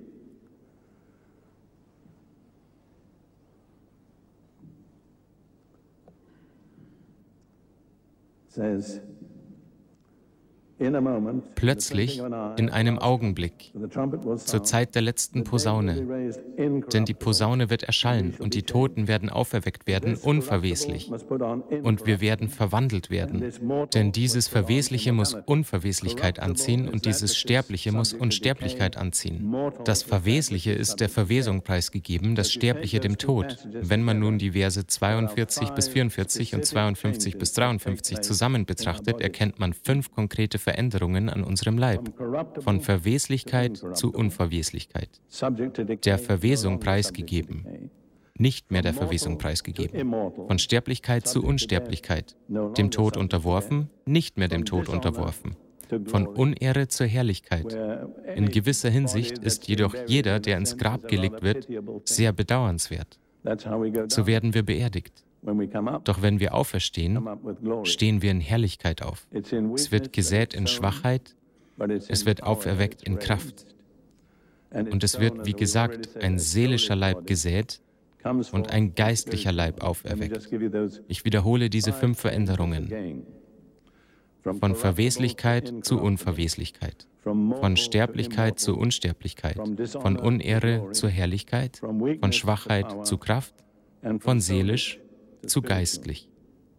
[SPEAKER 1] plötzlich, in einem Augenblick, zur Zeit der letzten Posaune. Denn die Posaune wird erschallen und die Toten werden auferweckt werden, unverweslich. Und wir werden verwandelt werden. Denn dieses Verwesliche muss Unverweslichkeit anziehen und dieses Sterbliche muss Unsterblichkeit anziehen. Das Verwesliche ist der Verwesung preisgegeben, das Sterbliche dem Tod. Wenn man nun die Verse zweiundvierzig bis vierundvierzig und zweiundfünfzig bis dreiundfünfzig zusammen betrachtet, erkennt man fünf konkrete Veränderungen an unserem Leib, von Verweslichkeit zu Unverweslichkeit, der Verwesung preisgegeben, nicht mehr der Verwesung preisgegeben, von Sterblichkeit zu Unsterblichkeit, dem Tod unterworfen, nicht mehr dem Tod unterworfen, von Unehre zur Herrlichkeit. In gewisser Hinsicht ist jedoch jeder, der ins Grab gelegt wird, sehr bedauernswert. So werden wir beerdigt. Doch wenn wir auferstehen, stehen wir in Herrlichkeit auf. Es wird gesät in Schwachheit, es wird auferweckt in Kraft. Und es wird, wie gesagt, ein seelischer Leib gesät und ein geistlicher Leib auferweckt. Ich wiederhole diese fünf Veränderungen. Von Verweslichkeit zu Unverweslichkeit, von Sterblichkeit zu Unsterblichkeit, von Unehre zur Herrlichkeit, von Schwachheit zu Kraft, von seelisch zu geistlich.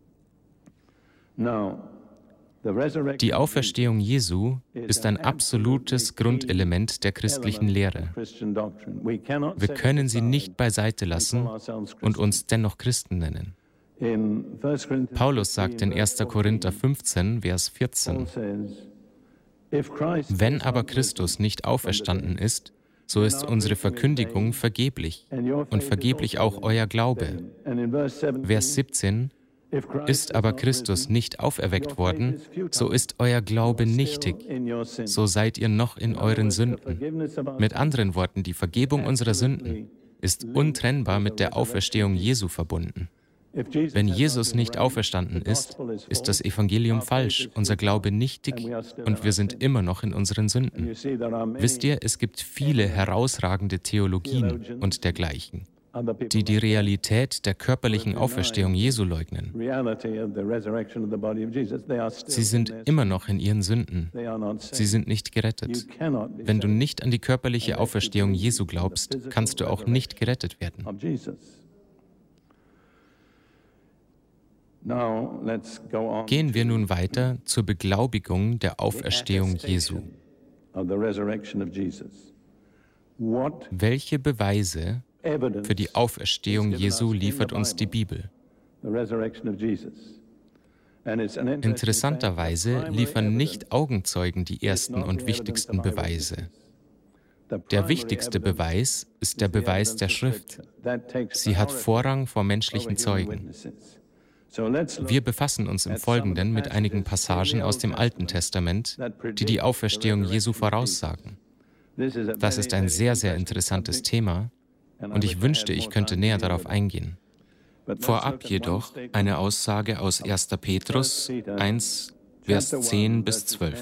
[SPEAKER 1] Die Auferstehung Jesu ist ein absolutes Grundelement der christlichen Lehre. Wir können sie nicht beiseite lassen und uns dennoch Christen nennen. Paulus sagt in erster Korinther fünfzehn, Vers vierzehn, wenn aber Christus nicht auferstanden ist, so ist unsere Verkündigung vergeblich und vergeblich auch euer Glaube. Vers siebzehn, ist aber Christus nicht auferweckt worden, so ist euer Glaube nichtig, so seid ihr noch in euren Sünden. Mit anderen Worten, die Vergebung unserer Sünden ist untrennbar mit der Auferstehung Jesu verbunden. Wenn Jesus nicht auferstanden ist, ist das Evangelium falsch, unser Glaube nichtig und wir sind immer noch in unseren Sünden. Wisst ihr, es gibt viele herausragende Theologien und dergleichen, die die Realität der körperlichen Auferstehung Jesu leugnen. Sie sind immer noch in ihren Sünden. Sie sind nicht gerettet. Wenn du nicht an die körperliche Auferstehung Jesu glaubst, kannst du auch nicht gerettet werden. Gehen wir nun weiter zur Beglaubigung der Auferstehung Jesu. Welche Beweise für die Auferstehung Jesu liefert uns die Bibel? Interessanterweise liefern nicht Augenzeugen die ersten und wichtigsten Beweise. Der wichtigste Beweis ist der Beweis der Schrift. Sie hat Vorrang vor menschlichen Zeugen. Wir befassen uns im Folgenden mit einigen Passagen aus dem Alten Testament, die die Auferstehung Jesu voraussagen. Das ist ein sehr, sehr interessantes Thema, und ich wünschte, ich könnte näher darauf eingehen. Vorab jedoch eine Aussage aus erster Petrus eins, Vers zehn bis zwölf.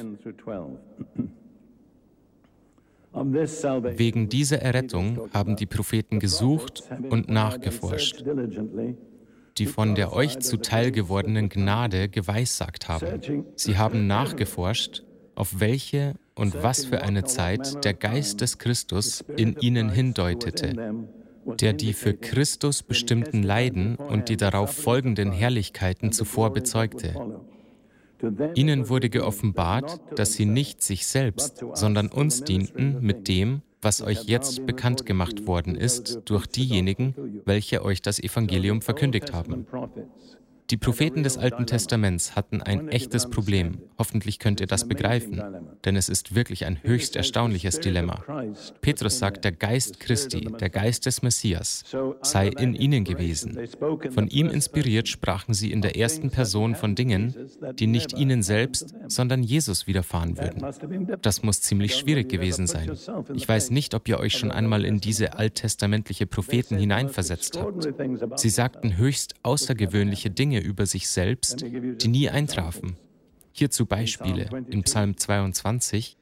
[SPEAKER 1] Wegen dieser Errettung haben die Propheten gesucht und nachgeforscht, die von der euch zuteil gewordenen Gnade geweissagt haben. Sie haben nachgeforscht, auf welche und was für eine Zeit der Geist des Christus in ihnen hindeutete, der die für Christus bestimmten Leiden und die darauf folgenden Herrlichkeiten zuvor bezeugte. Ihnen wurde geoffenbart, dass sie nicht sich selbst, sondern uns dienten mit dem, was euch jetzt bekannt gemacht worden ist, durch diejenigen, welche euch das Evangelium verkündigt haben. Die Propheten des Alten Testaments hatten ein echtes Problem. Hoffentlich könnt ihr das begreifen, denn es ist wirklich ein höchst erstaunliches Dilemma. Petrus sagt, der Geist Christi, der Geist des Messias, sei in ihnen gewesen. Von ihm inspiriert sprachen sie in der ersten Person von Dingen, die nicht ihnen selbst, sondern Jesus widerfahren würden. Das muss ziemlich schwierig gewesen sein. Ich weiß nicht, ob ihr euch schon einmal in diese alttestamentliche Propheten hineinversetzt habt. Sie sagten höchst außergewöhnliche Dinge über sich selbst, die nie eintrafen. Hierzu Beispiele in Psalm zweiundzwanzig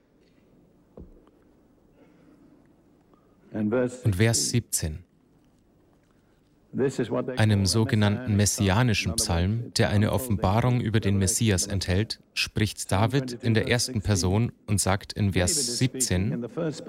[SPEAKER 1] und Vers siebzehn. Einem sogenannten messianischen Psalm, der eine Offenbarung über den Messias enthält, spricht David in der ersten Person und sagt in Vers siebzehn,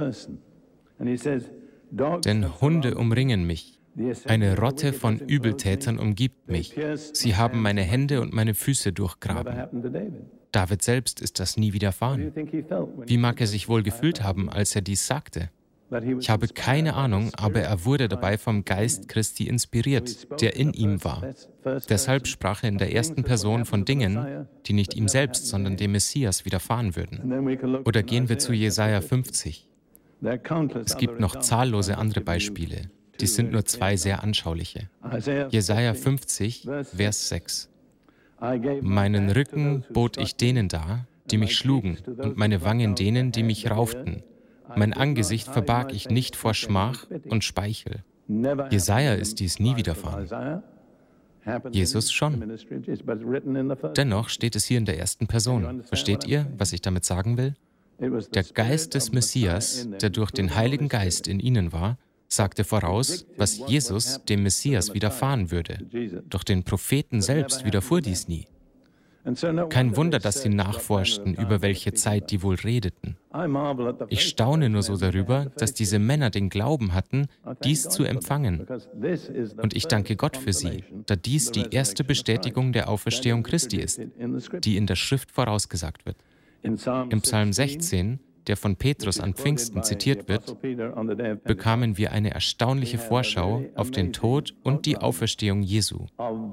[SPEAKER 1] denn Hunde umringen mich, eine Rotte von Übeltätern umgibt mich. Sie haben meine Hände und meine Füße durchgraben. David selbst ist das nie widerfahren. Wie mag er sich wohl gefühlt haben, als er dies sagte? Ich habe keine Ahnung, aber er wurde dabei vom Geist Christi inspiriert, der in ihm war. Deshalb sprach er in der ersten Person von Dingen, die nicht ihm selbst, sondern dem Messias widerfahren würden. Oder gehen wir zu Jesaja fünfzig. Es gibt noch zahllose andere Beispiele. Dies sind nur zwei sehr anschauliche. Jesaja fünfzig, Vers sechs. Meinen Rücken bot ich denen dar, die mich schlugen, und meine Wangen denen, die mich rauften. Mein Angesicht verbarg ich nicht vor Schmach und Speichel. Jesaja ist dies nie widerfahren. Jesus schon. Dennoch steht es hier in der ersten Person. Versteht ihr, was ich damit sagen will? Der Geist des Messias, der durch den Heiligen Geist in ihnen war, sagte voraus, was Jesus, dem Messias, widerfahren würde. Doch den Propheten selbst widerfuhr dies nie. Kein Wunder, dass sie nachforschten, über welche Zeit die wohl redeten. Ich staune nur so darüber, dass diese Männer den Glauben hatten, dies zu empfangen. Und ich danke Gott für sie, da dies die erste Bestätigung der Auferstehung Christi ist, die in der Schrift vorausgesagt wird. Im Psalm sechzehn, der von Petrus an Pfingsten zitiert wird, bekamen wir eine erstaunliche Vorschau auf den Tod und die Auferstehung Jesu.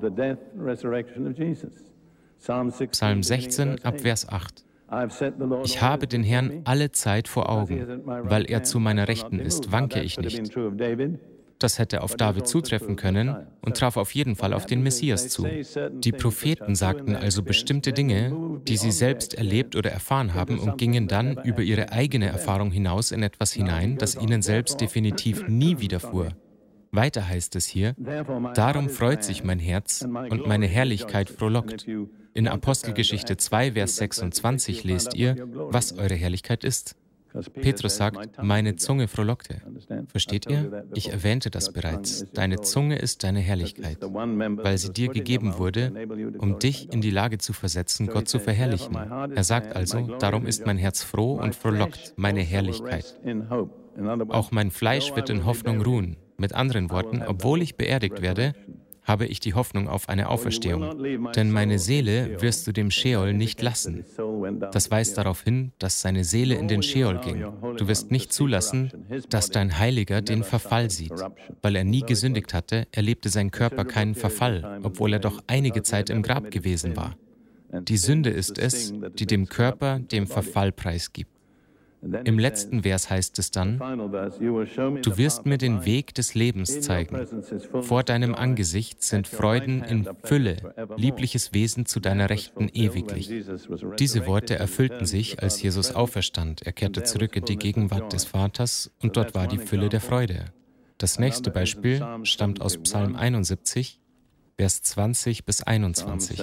[SPEAKER 1] Psalm sechzehn, ab Vers acht. Ich habe den Herrn alle Zeit vor Augen, weil er zu meiner Rechten ist, wanke ich nicht. Das hätte auf David zutreffen können und traf auf jeden Fall auf den Messias zu. Die Propheten sagten also bestimmte Dinge, die sie selbst erlebt oder erfahren haben, und gingen dann über ihre eigene Erfahrung hinaus in etwas hinein, das ihnen selbst definitiv nie widerfuhr. Weiter heißt es hier, darum freut sich mein Herz und meine Herrlichkeit frohlockt. In Apostelgeschichte zwei, Vers sechsundzwanzig lest ihr, was eure Herrlichkeit ist. Petrus sagt, meine Zunge frohlockte. Versteht ihr? Ich erwähnte das bereits. Deine Zunge ist deine Herrlichkeit, weil sie dir gegeben wurde, um dich in die Lage zu versetzen, Gott zu verherrlichen. Er sagt also, darum ist mein Herz froh und frohlockt, meine Herrlichkeit. Auch mein Fleisch wird in Hoffnung ruhen. Mit anderen Worten, obwohl ich beerdigt werde, habe ich die Hoffnung auf eine Auferstehung. Denn meine Seele wirst du dem Scheol nicht lassen. Das weist darauf hin, dass seine Seele in den Scheol ging. Du wirst nicht zulassen, dass dein Heiliger den Verfall sieht. Weil er nie gesündigt hatte, erlebte sein Körper keinen Verfall, obwohl er doch einige Zeit im Grab gewesen war. Die Sünde ist es, die dem Körper dem Verfall preisgibt. Im letzten Vers heißt es dann, du wirst mir den Weg des Lebens zeigen. Vor deinem Angesicht sind Freuden in Fülle, liebliches Wesen zu deiner Rechten ewiglich. Diese Worte erfüllten sich, als Jesus auferstand. Er kehrte zurück in die Gegenwart des Vaters und dort war die Fülle der Freude. Das nächste Beispiel stammt aus Psalm einundsiebzig, Vers zwanzig bis einundzwanzig.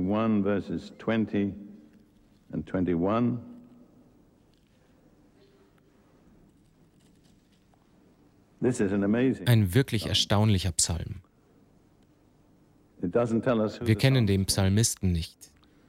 [SPEAKER 1] Ein wirklich erstaunlicher Psalm. Wir kennen den Psalmisten nicht.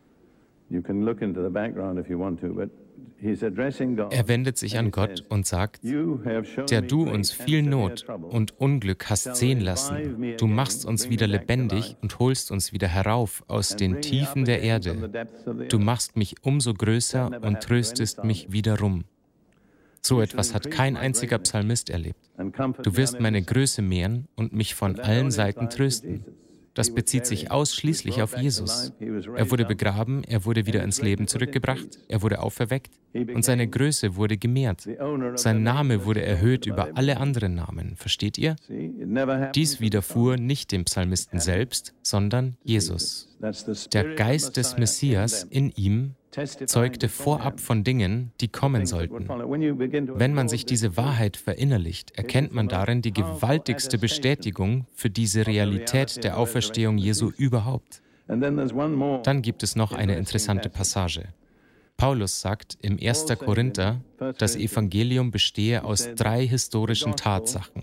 [SPEAKER 1] Er wendet sich an Gott und sagt, der du uns viel Not und Unglück hast sehen lassen, du machst uns wieder lebendig und holst uns wieder herauf aus den Tiefen der Erde. Du machst mich umso größer und tröstest mich wiederum. So etwas hat kein einziger Psalmist erlebt. Du wirst meine Größe mehren und mich von allen Seiten trösten. Das bezieht sich ausschließlich auf Jesus. Er wurde begraben, er wurde wieder ins Leben zurückgebracht, er wurde auferweckt und seine Größe wurde gemehrt. Sein Name wurde erhöht über alle anderen Namen. Versteht ihr? Dies widerfuhr nicht dem Psalmisten selbst, sondern Jesus. Der Geist des Messias in ihm zeugte vorab von Dingen, die kommen sollten. Wenn man sich diese Wahrheit verinnerlicht, erkennt man darin die gewaltigste Bestätigung für diese Realität der Auferstehung Jesu überhaupt. Dann gibt es noch eine interessante Passage. Paulus sagt im ersten Korinther, das Evangelium bestehe aus drei historischen Tatsachen.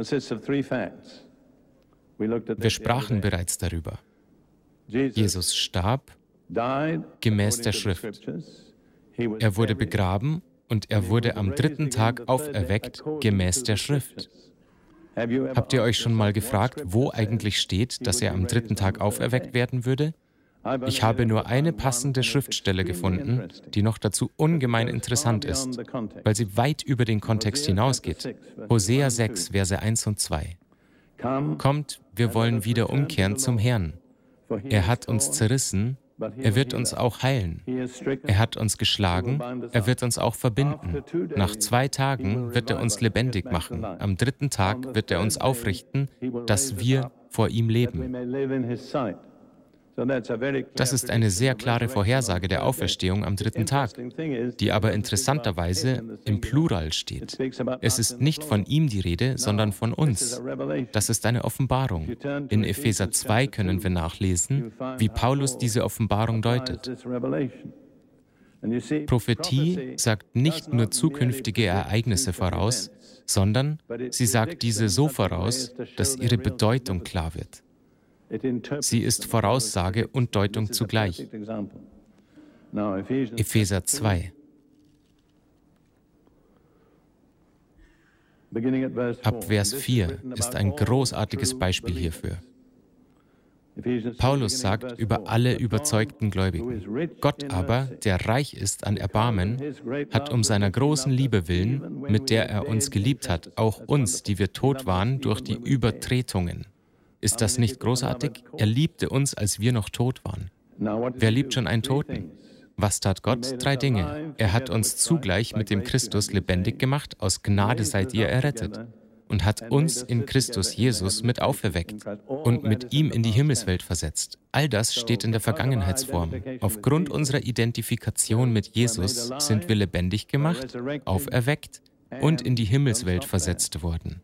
[SPEAKER 1] Wir sprachen bereits darüber. Jesus starb, gemäß der Schrift. Er wurde begraben und er wurde am dritten Tag auferweckt, gemäß der Schrift. Habt ihr euch schon mal gefragt, wo eigentlich steht, dass er am dritten Tag auferweckt werden würde? Ich habe nur eine passende Schriftstelle gefunden, die noch dazu ungemein interessant ist, weil sie weit über den Kontext hinausgeht. Hosea sechs, Verse eins und zwei. Kommt, wir wollen wieder umkehren zum Herrn. Er hat uns zerrissen, er wird uns auch heilen. Er hat uns geschlagen, er wird uns auch verbinden. Nach zwei Tagen wird er uns lebendig machen. Am dritten Tag wird er uns aufrichten, dass wir vor ihm leben. Das ist eine sehr klare Vorhersage der Auferstehung am dritten Tag, die aber interessanterweise im Plural steht. Es ist nicht von ihm die Rede, sondern von uns. Das ist eine Offenbarung. In Epheser zwei können wir nachlesen, wie Paulus diese Offenbarung deutet. Prophetie sagt nicht nur zukünftige Ereignisse voraus, sondern sie sagt diese so voraus, dass ihre Bedeutung klar wird. Sie ist Voraussage und Deutung zugleich. Epheser zwei. Ab Vers vier ist ein großartiges Beispiel hierfür. Paulus sagt über alle überzeugten Gläubigen, Gott aber, der reich ist an Erbarmen, hat um seiner großen Liebe willen, mit der er uns geliebt hat, auch uns, die wir tot waren, durch die Übertretungen. Ist das nicht großartig? Er liebte uns, als wir noch tot waren. Wer liebt schon einen Toten? Was tat Gott? Drei Dinge. Er hat uns zugleich mit dem Christus lebendig gemacht, aus Gnade seid ihr errettet, und hat uns in Christus Jesus mit auferweckt und mit ihm in die Himmelswelt versetzt. All das steht in der Vergangenheitsform. Aufgrund unserer Identifikation mit Jesus sind wir lebendig gemacht, auferweckt und in die Himmelswelt versetzt worden.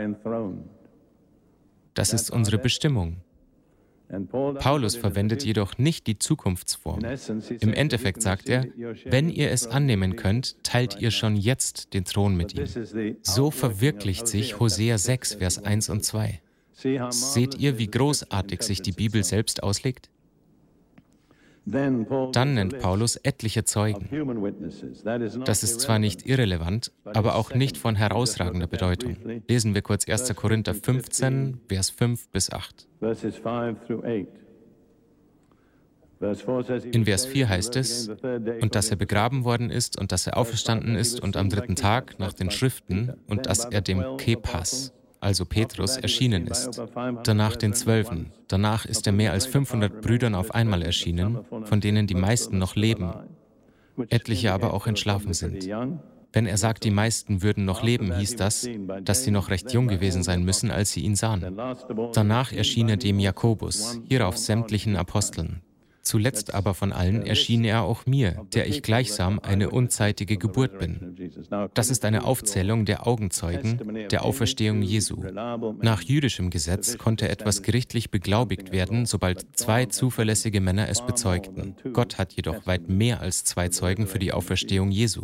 [SPEAKER 1] Das ist unsere Bestimmung. Paulus verwendet jedoch nicht die Zukunftsform. Im Endeffekt sagt er, wenn ihr es annehmen könnt, teilt ihr schon jetzt den Thron mit ihm. So verwirklicht sich Hosea sechs, Vers eins und zwei. Seht ihr, wie großartig sich die Bibel selbst auslegt? Dann nennt Paulus etliche Zeugen. Das ist zwar nicht irrelevant, aber auch nicht von herausragender Bedeutung. Lesen wir kurz erster Korinther fünfzehn, Vers fünf bis acht. In Vers vier heißt es, und dass er begraben worden ist und dass er auferstanden ist und am dritten Tag nach den Schriften und dass er dem Kephas, also Petrus, erschienen ist. Danach den Zwölfen. Danach ist er mehr als fünfhundert Brüdern auf einmal erschienen, von denen die meisten noch leben, etliche aber auch entschlafen sind. Wenn er sagt, die meisten würden noch leben, hieß das, dass sie noch recht jung gewesen sein müssen, als sie ihn sahen. Danach erschien er dem Jakobus, hierauf sämtlichen Aposteln. Zuletzt aber von allen erschien er auch mir, der ich gleichsam eine unzeitige Geburt bin. Das ist eine Aufzählung der Augenzeugen der Auferstehung Jesu. Nach jüdischem Gesetz konnte etwas gerichtlich beglaubigt werden, sobald zwei zuverlässige Männer es bezeugten. Gott hat jedoch weit mehr als zwei Zeugen für die Auferstehung Jesu.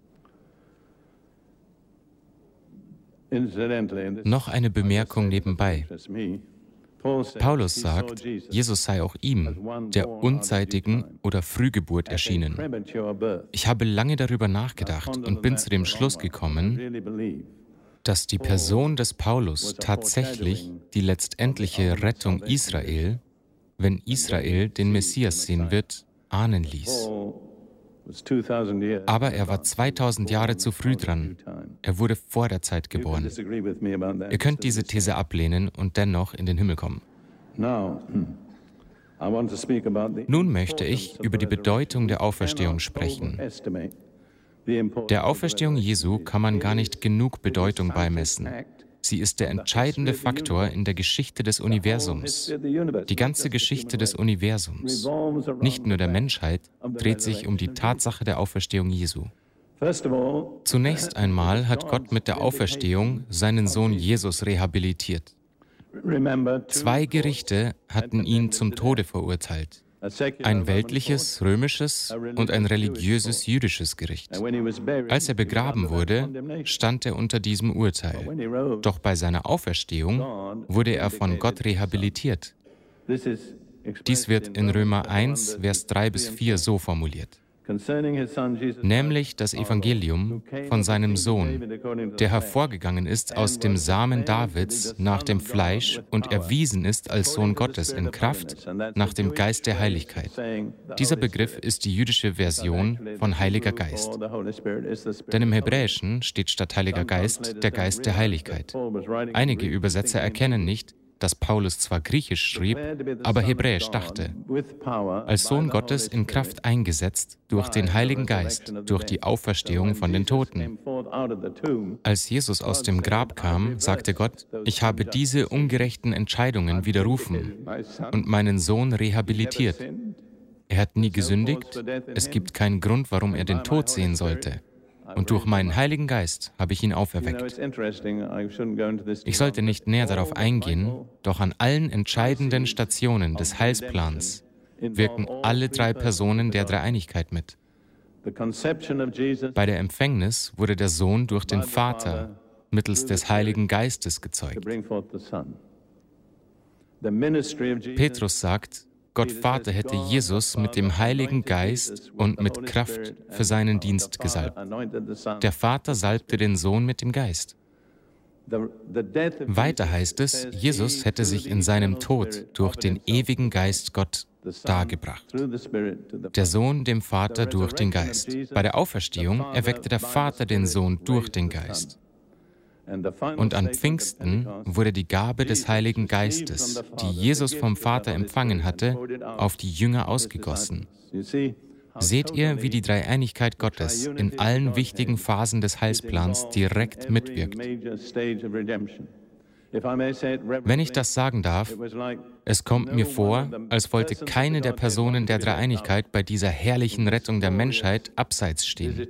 [SPEAKER 1] Noch eine Bemerkung nebenbei. Paulus sagt, Jesus sei auch ihm, der unzeitigen oder Frühgeburt, erschienen. Ich habe lange darüber nachgedacht und bin zu dem Schluss gekommen, dass die Person des Paulus tatsächlich die letztendliche Rettung Israel, wenn Israel den Messias sehen wird, ahnen ließ. Aber er war zweitausend Jahre zu früh dran. Er wurde vor der Zeit geboren. Ihr könnt diese These ablehnen und dennoch in den Himmel kommen. Nun möchte ich über die Bedeutung der Auferstehung sprechen. Der Auferstehung Jesu kann man gar nicht genug Bedeutung beimessen. Sie ist der entscheidende Faktor in der Geschichte des Universums. Die ganze Geschichte des Universums, nicht nur der Menschheit, dreht sich um die Tatsache der Auferstehung Jesu. Zunächst einmal hat Gott mit der Auferstehung seinen Sohn Jesus rehabilitiert. Zwei Gerichte hatten ihn zum Tode verurteilt. Ein weltliches, römisches und ein religiöses, jüdisches Gericht. Als er begraben wurde, stand er unter diesem Urteil. Doch bei seiner Auferstehung wurde er von Gott rehabilitiert. Dies wird in Römer eins, Vers drei bis vier so formuliert. Nämlich das Evangelium von seinem Sohn, der hervorgegangen ist aus dem Samen Davids nach dem Fleisch und erwiesen ist als Sohn Gottes in Kraft nach dem Geist der Heiligkeit. Dieser Begriff ist die jüdische Version von Heiliger Geist. Denn im Hebräischen steht statt Heiliger Geist der Geist der Heiligkeit. Einige Übersetzer erkennen nicht, dass Paulus zwar Griechisch schrieb, aber Hebräisch dachte. Als Sohn Gottes in Kraft eingesetzt durch den Heiligen Geist, durch die Auferstehung von den Toten. Als Jesus aus dem Grab kam, sagte Gott, ich habe diese ungerechten Entscheidungen widerrufen und meinen Sohn rehabilitiert. Er hat nie gesündigt, es gibt keinen Grund, warum er den Tod sehen sollte. Und durch meinen Heiligen Geist habe ich ihn auferweckt. Ich sollte nicht näher darauf eingehen, doch an allen entscheidenden Stationen des Heilsplans wirken alle drei Personen der Dreieinigkeit mit. Bei der Empfängnis wurde der Sohn durch den Vater mittels des Heiligen Geistes gezeugt. Petrus sagt, Gott Vater hätte Jesus mit dem Heiligen Geist und mit Kraft für seinen Dienst gesalbt. Der Vater salbte den Sohn mit dem Geist. Weiter heißt es, Jesus hätte sich in seinem Tod durch den ewigen Geist Gott dargebracht. Der Sohn dem Vater durch den Geist. Bei der Auferstehung erweckte der Vater den Sohn durch den Geist. Und an Pfingsten wurde die Gabe des Heiligen Geistes, die Jesus vom Vater empfangen hatte, auf die Jünger ausgegossen. Seht ihr, wie die Dreieinigkeit Gottes in allen wichtigen Phasen des Heilsplans direkt mitwirkt? Wenn ich das sagen darf, es kommt mir vor, als wollte keine der Personen der Dreieinigkeit bei dieser herrlichen Rettung der Menschheit abseits stehen.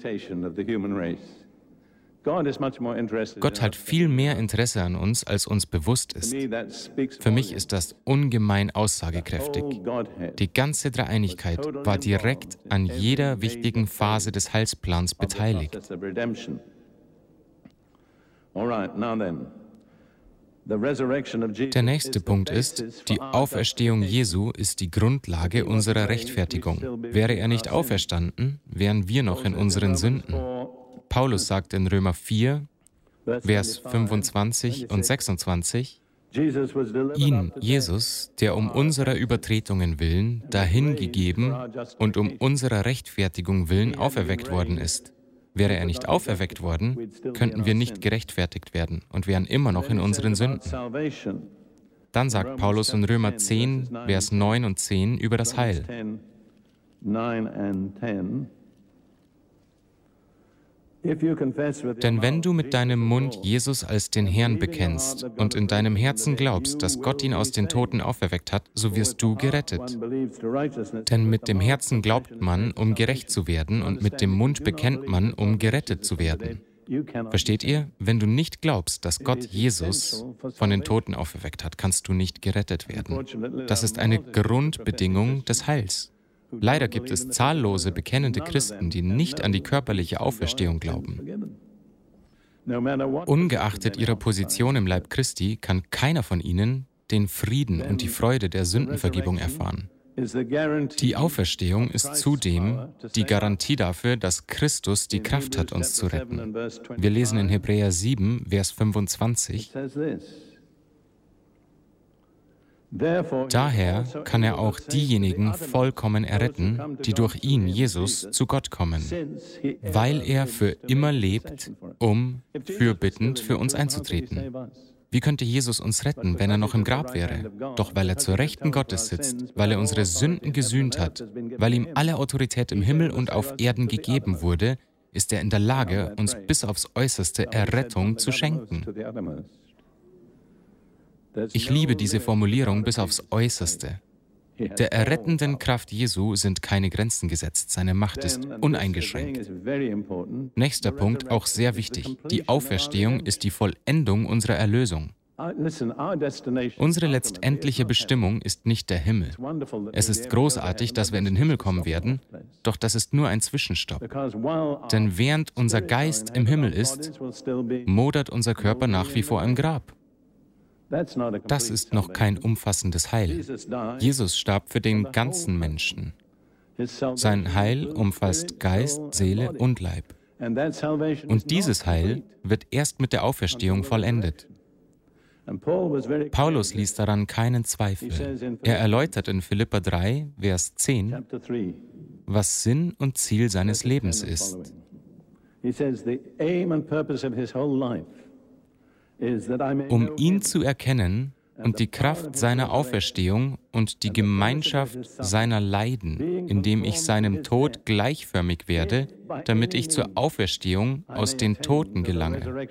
[SPEAKER 1] Gott hat viel mehr Interesse an uns, als uns bewusst ist. Für mich ist das ungemein aussagekräftig. Die ganze Dreieinigkeit war direkt an jeder wichtigen Phase des Heilsplans beteiligt. Der nächste Punkt ist, die Auferstehung Jesu ist die Grundlage unserer Rechtfertigung. Wäre er nicht auferstanden, wären wir noch in unseren Sünden. Paulus sagt in Römer vier, Vers fünfundzwanzig und sechsundzwanzig, ihn, Jesus, der um unserer Übertretungen willen dahingegeben und um unserer Rechtfertigung willen auferweckt worden ist. Wäre er nicht auferweckt worden, könnten wir nicht gerechtfertigt werden und wären immer noch in unseren Sünden. Dann sagt Paulus in Römer zehn, Vers neun und zehn über das Heil. Denn wenn du mit deinem Mund Jesus als den Herrn bekennst und in deinem Herzen glaubst, dass Gott ihn aus den Toten auferweckt hat, so wirst du gerettet. Denn mit dem Herzen glaubt man, um gerecht zu werden, und mit dem Mund bekennt man, um gerettet zu werden. Versteht ihr? Wenn du nicht glaubst, dass Gott Jesus von den Toten auferweckt hat, kannst du nicht gerettet werden. Das ist eine Grundbedingung des Heils. Leider gibt es zahllose bekennende Christen, die nicht an die körperliche Auferstehung glauben. Ungeachtet ihrer Position im Leib Christi kann keiner von ihnen den Frieden und die Freude der Sündenvergebung erfahren. Die Auferstehung ist zudem die Garantie dafür, dass Christus die Kraft hat, uns zu retten. Wir lesen in Hebräer sieben, Vers fünfundzwanzig: Daher kann er auch diejenigen vollkommen erretten, die durch ihn, Jesus, zu Gott kommen, weil er für immer lebt, um fürbittend für uns einzutreten. Wie könnte Jesus uns retten, wenn er noch im Grab wäre? Doch weil er zur Rechten Gottes sitzt, weil er unsere Sünden gesühnt hat, weil ihm alle Autorität im Himmel und auf Erden gegeben wurde, ist er in der Lage, uns bis aufs Äußerste Errettung zu schenken. Ich liebe diese Formulierung bis aufs Äußerste. Der errettenden Kraft Jesu sind keine Grenzen gesetzt, seine Macht ist uneingeschränkt. Nächster Punkt, auch sehr wichtig. Die Auferstehung ist die Vollendung unserer Erlösung. Unsere letztendliche Bestimmung ist nicht der Himmel. Es ist großartig, dass wir in den Himmel kommen werden, doch das ist nur ein Zwischenstopp. Denn während unser Geist im Himmel ist, modert unser Körper nach wie vor im Grab. Das ist noch kein umfassendes Heil. Jesus starb für den ganzen Menschen. Sein Heil umfasst Geist, Seele und Leib. Und dieses Heil wird erst mit der Auferstehung vollendet. Paulus ließ daran keinen Zweifel. Er erläutert in Philipper drei, Vers zehn, was Sinn und Ziel seines Lebens ist. Um ihn zu erkennen und die Kraft seiner Auferstehung und die Gemeinschaft seiner Leiden, indem ich seinem Tod gleichförmig werde, damit ich zur Auferstehung aus den Toten gelange.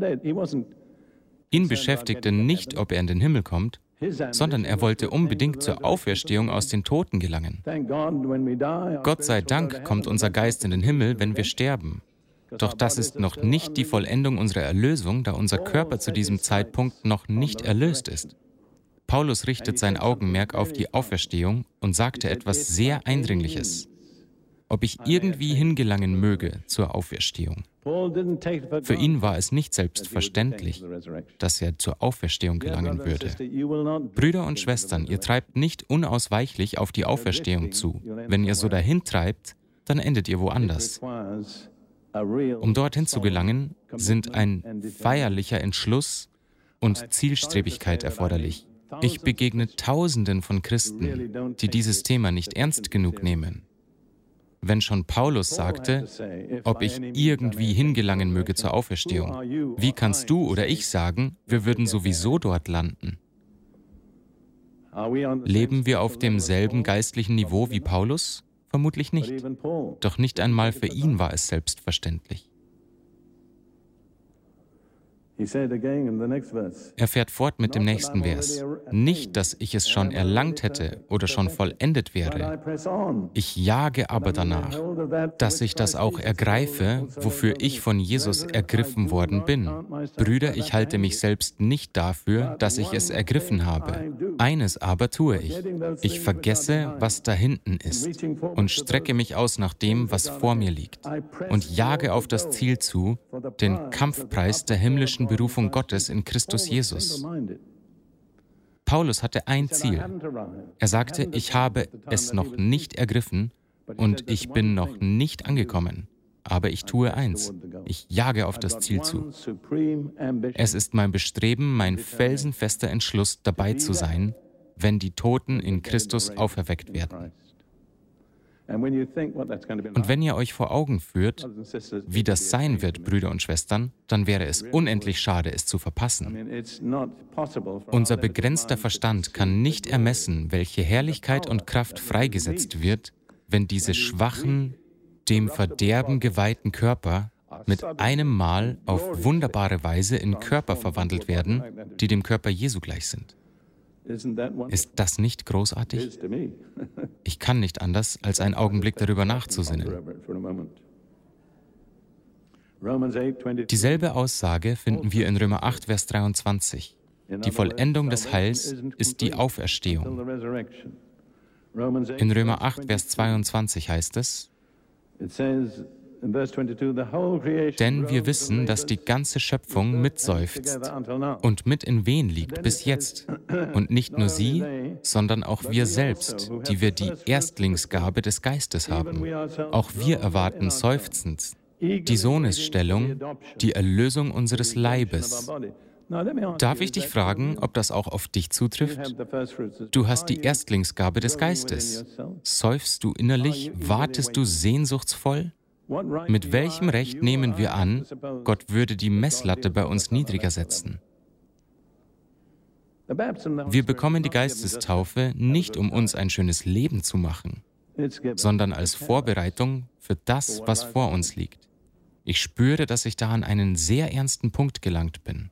[SPEAKER 1] Ihn beschäftigte nicht, ob er in den Himmel kommt, sondern er wollte unbedingt zur Auferstehung aus den Toten gelangen. Gott sei Dank kommt unser Geist in den Himmel, wenn wir sterben. Doch das ist noch nicht die Vollendung unserer Erlösung, da unser Körper zu diesem Zeitpunkt noch nicht erlöst ist. Paulus richtet sein Augenmerk auf die Auferstehung und sagte etwas sehr Eindringliches: Ob ich irgendwie hingelangen möge zur Auferstehung. Für ihn war es nicht selbstverständlich, dass er zur Auferstehung gelangen würde. Brüder und Schwestern, ihr treibt nicht unausweichlich auf die Auferstehung zu. Wenn ihr so dahin treibt, dann endet ihr woanders. Um dorthin zu gelangen, sind ein feierlicher Entschluss und Zielstrebigkeit erforderlich. Ich begegne Tausenden von Christen, die dieses Thema nicht ernst genug nehmen. Wenn schon Paulus sagte, ob ich irgendwie hingelangen möge zur Auferstehung, wie kannst du oder ich sagen, wir würden sowieso dort landen? Leben wir auf demselben geistlichen Niveau wie Paulus? Vermutlich nicht. Doch nicht einmal für ihn war es selbstverständlich. Er fährt fort mit dem nächsten Vers. Nicht, dass ich es schon erlangt hätte oder schon vollendet wäre. Ich jage aber danach, dass ich das auch ergreife, wofür ich von Jesus ergriffen worden bin. Brüder, ich halte mich selbst nicht dafür, dass ich es ergriffen habe. Eines aber tue ich. Ich vergesse, was da hinten ist und strecke mich aus nach dem, was vor mir liegt und jage auf das Ziel zu, den Kampfpreis der himmlischen Berufung Gottes in Christus Jesus. Paulus hatte ein Ziel. Er sagte, ich habe es noch nicht ergriffen und ich bin noch nicht angekommen. Aber ich tue eins, ich jage auf das Ziel zu. Es ist mein Bestreben, mein felsenfester Entschluss, dabei zu sein, wenn die Toten in Christus auferweckt werden. Und wenn ihr euch vor Augen führt, wie das sein wird, Brüder und Schwestern, dann wäre es unendlich schade, es zu verpassen. Unser begrenzter Verstand kann nicht ermessen, welche Herrlichkeit und Kraft freigesetzt wird, wenn diese schwachen, dem Verderben geweihten Körper mit einem Mal auf wunderbare Weise in Körper verwandelt werden, die dem Körper Jesu gleich sind. Ist das nicht großartig? Ich kann nicht anders, als einen Augenblick darüber nachzusinnen. Dieselbe Aussage finden wir in Römer acht, Vers dreiundzwanzig. Die Vollendung des Heils ist die Auferstehung. In Römer acht, Vers zweiundzwanzig heißt es, denn wir wissen, dass die ganze Schöpfung mitseufzt und mit in Wehen liegt bis jetzt. Und nicht nur sie, sondern auch wir selbst, die wir die Erstlingsgabe des Geistes haben. Auch wir erwarten seufzend die Sohnesstellung, die Erlösung unseres Leibes. Darf ich dich fragen, ob das auch auf dich zutrifft? Du hast die Erstlingsgabe des Geistes. Seufzt du innerlich, wartest du sehnsuchtsvoll? Mit welchem Recht nehmen wir an, Gott würde die Messlatte bei uns niedriger setzen? Wir bekommen die Geistestaufe nicht, um uns ein schönes Leben zu machen, sondern als Vorbereitung für das, was vor uns liegt. Ich spüre, dass ich da an einen sehr ernsten Punkt gelangt bin.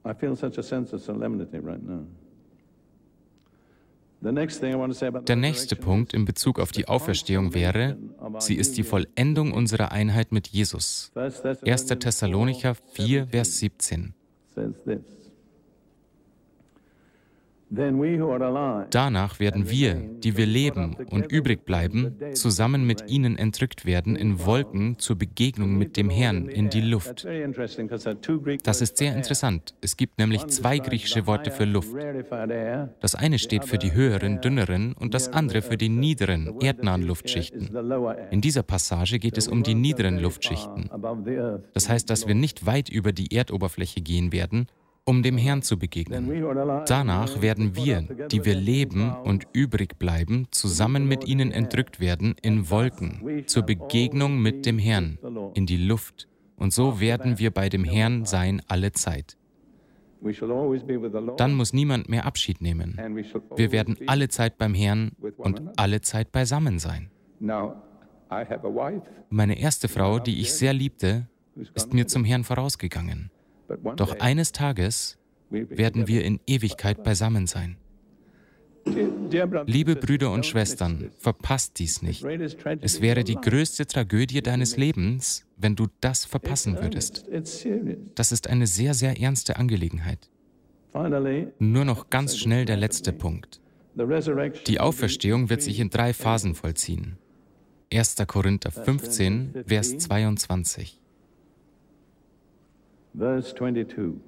[SPEAKER 1] Der nächste Punkt in Bezug auf die Auferstehung wäre, sie ist die Vollendung unserer Einheit mit Jesus. erster Thessalonicher vier, Vers siebzehn. Danach werden wir, die wir leben und übrig bleiben, zusammen mit ihnen entrückt werden in Wolken zur Begegnung mit dem Herrn in die Luft. Das ist sehr interessant. Es gibt nämlich zwei griechische Worte für Luft. Das eine steht für die höheren, dünneren und das andere für die niederen, erdnahen Luftschichten. In dieser Passage geht es um die niederen Luftschichten. Das heißt, dass wir nicht weit über die Erdoberfläche gehen werden, um dem Herrn zu begegnen. Danach werden wir, die wir leben und übrig bleiben, zusammen mit ihnen entrückt werden in Wolken zur Begegnung mit dem Herrn, in die Luft. Und so werden wir bei dem Herrn sein alle Zeit. Dann muss niemand mehr Abschied nehmen. Wir werden alle Zeit beim Herrn und alle Zeit beisammen sein. Meine erste Frau, die ich sehr liebte, ist mir zum Herrn vorausgegangen. Doch eines Tages werden wir in Ewigkeit beisammen sein. Liebe Brüder und Schwestern, verpasst dies nicht. Es wäre die größte Tragödie deines Lebens, wenn du das verpassen würdest. Das ist eine sehr, sehr ernste Angelegenheit. Nur noch ganz schnell der letzte Punkt. Die Auferstehung wird sich in drei Phasen vollziehen. erster Korinther fünfzehn, Vers zweiundzwanzig.
[SPEAKER 2] Verse twenty-two.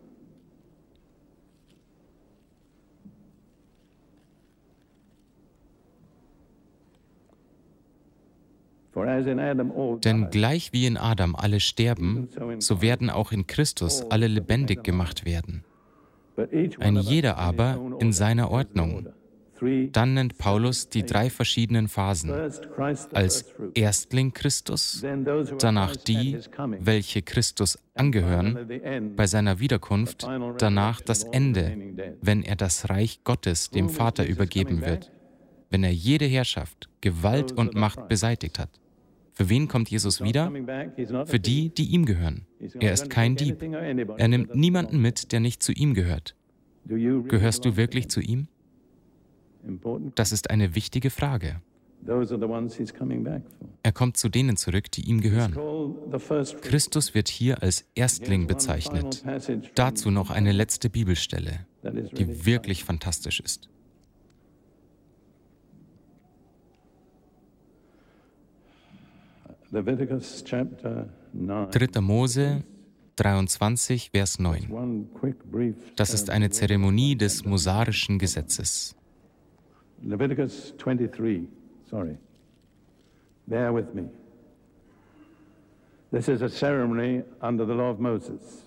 [SPEAKER 1] Denn gleich wie in Adam alle sterben, so werden auch in Christus alle lebendig gemacht werden. Ein jeder aber in seiner Ordnung. Dann nennt Paulus die drei verschiedenen Phasen. Als Erstling Christus, danach die, welche Christus angehören, bei seiner Wiederkunft, danach das Ende, wenn er das Reich Gottes dem Vater übergeben wird, wenn er jede Herrschaft, Gewalt und Macht beseitigt hat. Für wen kommt Jesus wieder? Für die, die ihm gehören. Er ist kein Dieb. Er nimmt niemanden mit, der nicht zu ihm gehört. Gehörst du wirklich zu ihm? Das ist eine wichtige Frage. Er kommt zu denen zurück, die ihm gehören. Christus wird hier als Erstling bezeichnet. Dazu noch eine letzte Bibelstelle, die wirklich fantastisch ist. dritter Mose dreiundzwanzig, Vers neun. Das ist eine Zeremonie des mosarischen Gesetzes.
[SPEAKER 2] Leviticus twenty-three, sorry. Bear with me. This is a ceremony under the law of Moses.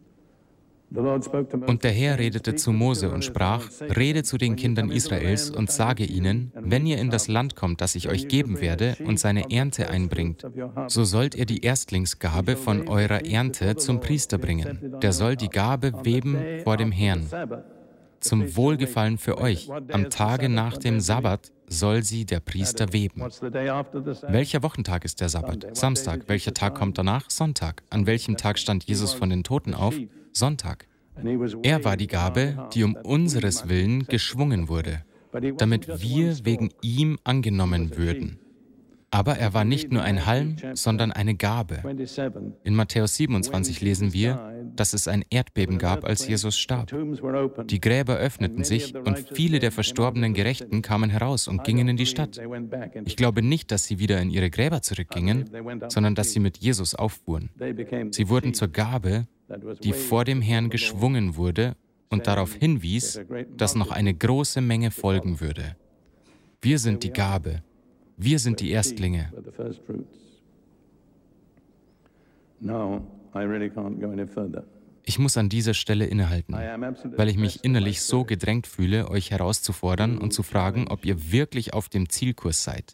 [SPEAKER 1] Und der Herr redete zu Mose und sprach, rede zu den Kindern Israels und sage ihnen, wenn ihr in das Land kommt, das ich euch geben werde, und seine Ernte einbringt, so sollt ihr die Erstlingsgabe von eurer Ernte zum Priester bringen. Der soll die Gabe weben vor dem Herrn. zum Wohlgefallen für euch. Am Tage nach dem Sabbat soll sie der Priester weben. Welcher Wochentag ist der Sabbat? Samstag. Welcher Tag kommt danach? Sonntag. An welchem Tag stand Jesus von den Toten auf? Sonntag. Er war die Gabe, die um unseres Willen geschwungen wurde, damit wir wegen ihm angenommen würden. Aber er war nicht nur ein Halm, sondern eine Gabe. In Matthäus siebenundzwanzig lesen wir, dass es ein Erdbeben gab, als Jesus starb. Die Gräber öffneten sich und viele der verstorbenen Gerechten kamen heraus und gingen in die Stadt. Ich glaube nicht, dass sie wieder in ihre Gräber zurückgingen, sondern dass sie mit Jesus auffuhren. Sie wurden zur Gabe, die vor dem Herrn geschwungen wurde und darauf hinwies, dass noch eine große Menge folgen würde. Wir sind die Gabe. Wir sind die Erstlinge. Ich muss an dieser Stelle innehalten, weil ich mich innerlich so gedrängt fühle, euch herauszufordern und zu fragen, ob ihr wirklich auf dem Zielkurs seid.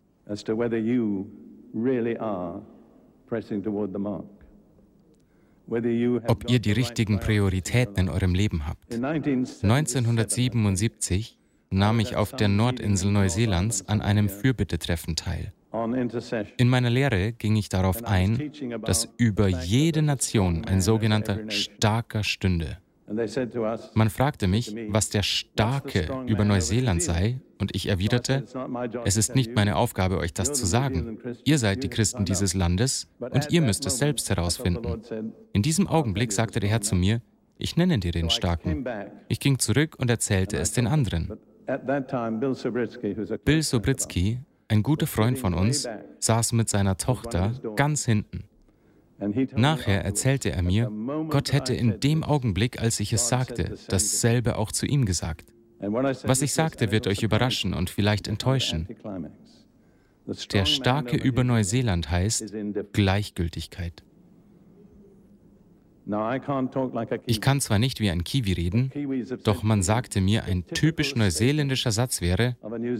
[SPEAKER 1] Ob ihr die richtigen Prioritäten in eurem Leben habt. neunzehnhundertsiebenundsiebzig nahm ich auf der Nordinsel Neuseelands an einem Fürbittetreffen teil. In meiner Lehre ging ich darauf ein, dass über jede Nation ein sogenannter Starker stünde. Man fragte mich, was der Starke über Neuseeland sei, und ich erwiderte, es ist nicht meine Aufgabe, euch das zu sagen. Ihr seid die Christen dieses Landes und ihr müsst es selbst herausfinden. In diesem Augenblick sagte der Herr zu mir, ich nenne dir den Starken. Ich ging zurück und erzählte es den anderen. Bill Sobritzky, ein guter Freund von uns, saß mit seiner Tochter ganz hinten. Nachher erzählte er mir, Gott hätte in dem Augenblick, als ich es sagte, dasselbe auch zu ihm gesagt. Was ich sagte, wird euch überraschen und vielleicht enttäuschen. Der Starke über Neuseeland heißt Gleichgültigkeit. Ich kann zwar nicht wie ein Kiwi reden, doch man sagte mir, ein typisch neuseeländischer Satz wäre,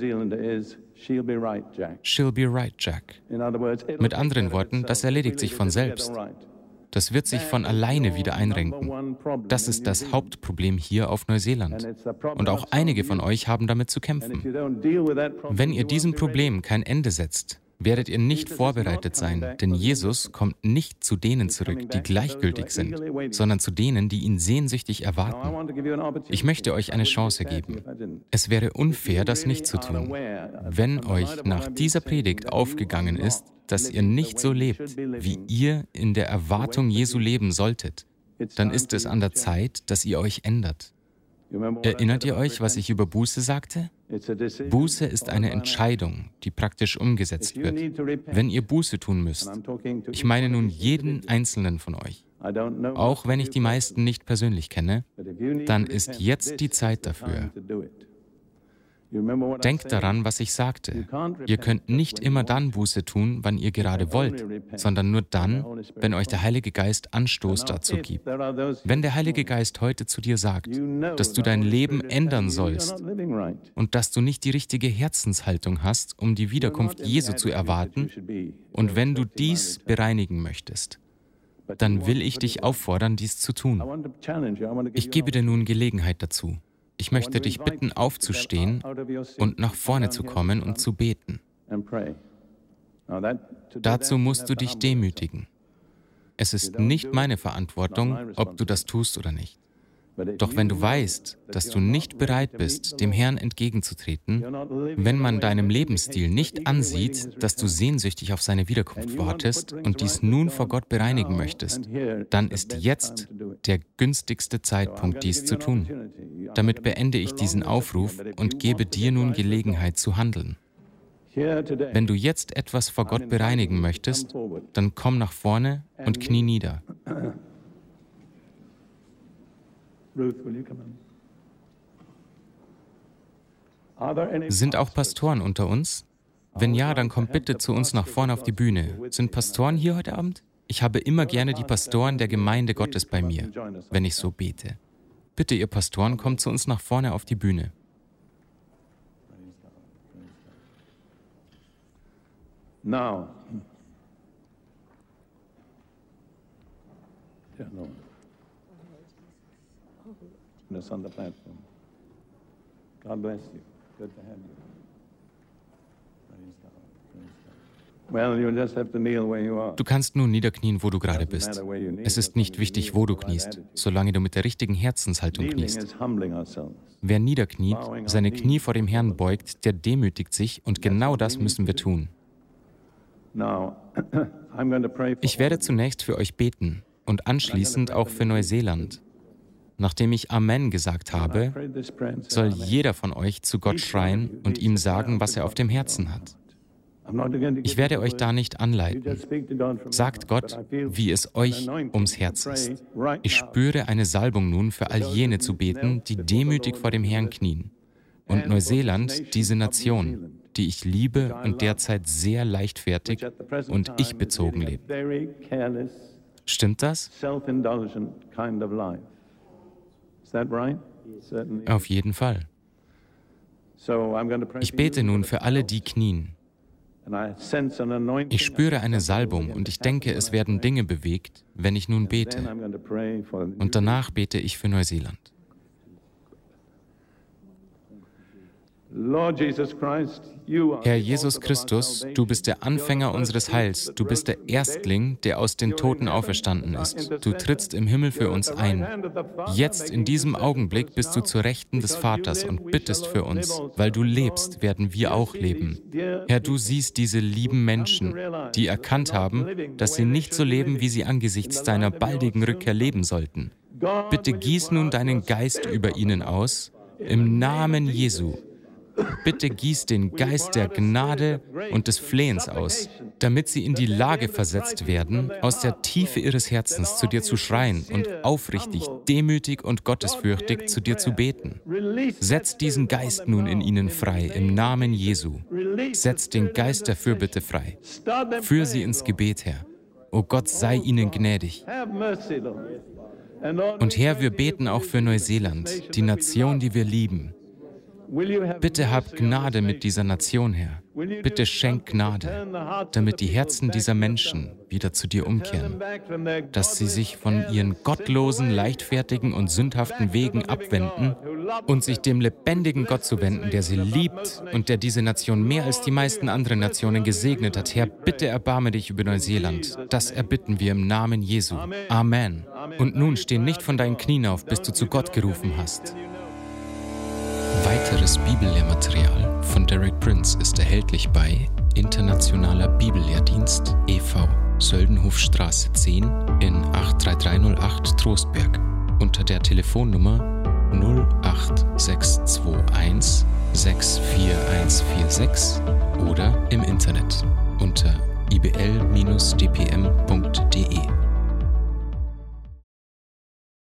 [SPEAKER 1] She'll be right, Jack. Mit anderen Worten, das erledigt sich von selbst. Das wird sich von alleine wieder einrenken. Das ist das Hauptproblem hier auf Neuseeland. Und auch einige von euch haben damit zu kämpfen. Wenn ihr diesem Problem kein Ende setzt, werdet ihr nicht vorbereitet sein, denn Jesus kommt nicht zu denen zurück, die gleichgültig sind, sondern zu denen, die ihn sehnsüchtig erwarten. Ich möchte euch eine Chance geben. Es wäre unfair, das nicht zu tun. Wenn euch nach dieser Predigt aufgegangen ist, dass ihr nicht so lebt, wie ihr in der Erwartung Jesu leben solltet, dann ist es an der Zeit, dass ihr euch ändert. Erinnert ihr euch, was ich über Buße sagte? Buße ist eine Entscheidung, die praktisch umgesetzt wird. Wenn ihr Buße tun müsst, ich meine nun jeden einzelnen von euch, auch wenn ich die meisten nicht persönlich kenne, dann ist jetzt die Zeit dafür. Denkt daran, was ich sagte. Ihr könnt nicht immer dann Buße tun, wann ihr gerade wollt, sondern nur dann, wenn euch der Heilige Geist Anstoß dazu gibt. Wenn der Heilige Geist heute zu dir sagt, dass du dein Leben ändern sollst und dass du nicht die richtige Herzenshaltung hast, um die Wiederkunft Jesu zu erwarten, und wenn du dies bereinigen möchtest, dann will ich dich auffordern, dies zu tun. Ich gebe dir nun Gelegenheit dazu. Ich möchte dich bitten, aufzustehen und nach vorne zu kommen und zu beten. Dazu musst du dich demütigen. Es ist nicht meine Verantwortung, ob du das tust oder nicht. Doch wenn du weißt, dass du nicht bereit bist, dem Herrn entgegenzutreten, wenn man deinem Lebensstil nicht ansieht, dass du sehnsüchtig auf seine Wiederkunft wartest und dies nun vor Gott bereinigen möchtest, dann ist jetzt der günstigste Zeitpunkt, dies zu tun. Damit beende ich diesen Aufruf und gebe dir nun Gelegenheit zu handeln. Wenn du jetzt etwas vor Gott bereinigen möchtest, dann komm nach vorne und knie nieder. Sind auch Pastoren unter uns? Wenn ja, dann kommt bitte zu uns nach vorne auf die Bühne. Sind Pastoren hier heute Abend? Ich habe immer gerne die Pastoren der Gemeinde Gottes bei mir, wenn ich so bete. Bitte, ihr Pastoren, kommt zu uns nach vorne auf die Bühne.
[SPEAKER 2] Now. Yeah, no. That's on the platform. God bless you. Good to have you. Praise God. Praise God. Well, you just have to kneel where you are.
[SPEAKER 1] Du kannst nun niederknien, wo du gerade bist. Es ist nicht wichtig, wo du kniest, solange du mit der richtigen Herzenshaltung kniest. Wer niederkniet, seine Knie vor dem Herrn beugt, der demütigt sich, und genau das müssen wir tun. Ich werde zunächst für euch beten und anschließend auch für Neuseeland. Nachdem ich Amen gesagt habe, soll jeder von euch zu Gott schreien und ihm sagen, was er auf dem Herzen hat. Ich werde euch da nicht anleiten. Sagt Gott, wie es euch ums Herz ist. Ich spüre eine Salbung nun für all jene zu beten, die demütig vor dem Herrn knien. Und Neuseeland, diese Nation, die ich liebe und derzeit sehr leichtfertig und ich-bezogen lebt. Stimmt das? Auf jeden Fall. Ich bete nun für alle, die knien. Ich spüre eine Salbung und ich denke, es werden Dinge bewegt, wenn ich nun bete. Und danach bete ich für Neuseeland. Herr Jesus Christus, du bist der Anfänger unseres Heils, du bist der Erstling, der aus den Toten auferstanden ist. Du trittst im Himmel für uns ein. Jetzt, in diesem Augenblick, bist du zur Rechten des Vaters und bittest für uns. Weil du lebst, werden wir auch leben. Herr, du siehst diese lieben Menschen, die erkannt haben, dass sie nicht so leben, wie sie angesichts deiner baldigen Rückkehr leben sollten. Bitte gieß nun deinen Geist über ihnen aus, im Namen Jesu. Bitte gieß den Geist der Gnade und des Flehens aus, damit sie in die Lage versetzt werden, aus der Tiefe ihres Herzens zu dir zu schreien und aufrichtig, demütig und gottesfürchtig zu dir zu beten. Setz diesen Geist nun in ihnen frei, im Namen Jesu. Setz den Geist der Fürbitte frei. Führ sie ins Gebet, Herr. O Gott, sei ihnen gnädig. Und Herr, wir beten auch für Neuseeland, die Nation, die wir lieben. Bitte hab Gnade mit dieser Nation, Herr. Bitte schenk Gnade, damit die Herzen dieser Menschen wieder zu dir umkehren, dass sie sich von ihren gottlosen, leichtfertigen und sündhaften Wegen abwenden und sich dem lebendigen Gott zuwenden, der sie liebt und der diese Nation mehr als die meisten anderen Nationen gesegnet hat. Herr, bitte erbarme dich über Neuseeland. Das erbitten wir im Namen Jesu. Amen. Und nun steh nicht von deinen Knien auf, bis du zu Gott gerufen hast. Weiteres Bibellehrmaterial von Derek Prince ist erhältlich bei Internationaler Bibellehrdienst e V, Söldenhofstraße zehn in acht drei drei null acht Trostberg unter der Telefonnummer null acht sechs zwei eins sechs vier eins vier sechs oder im Internet unter i b l Bindestrich d p m punkt d e.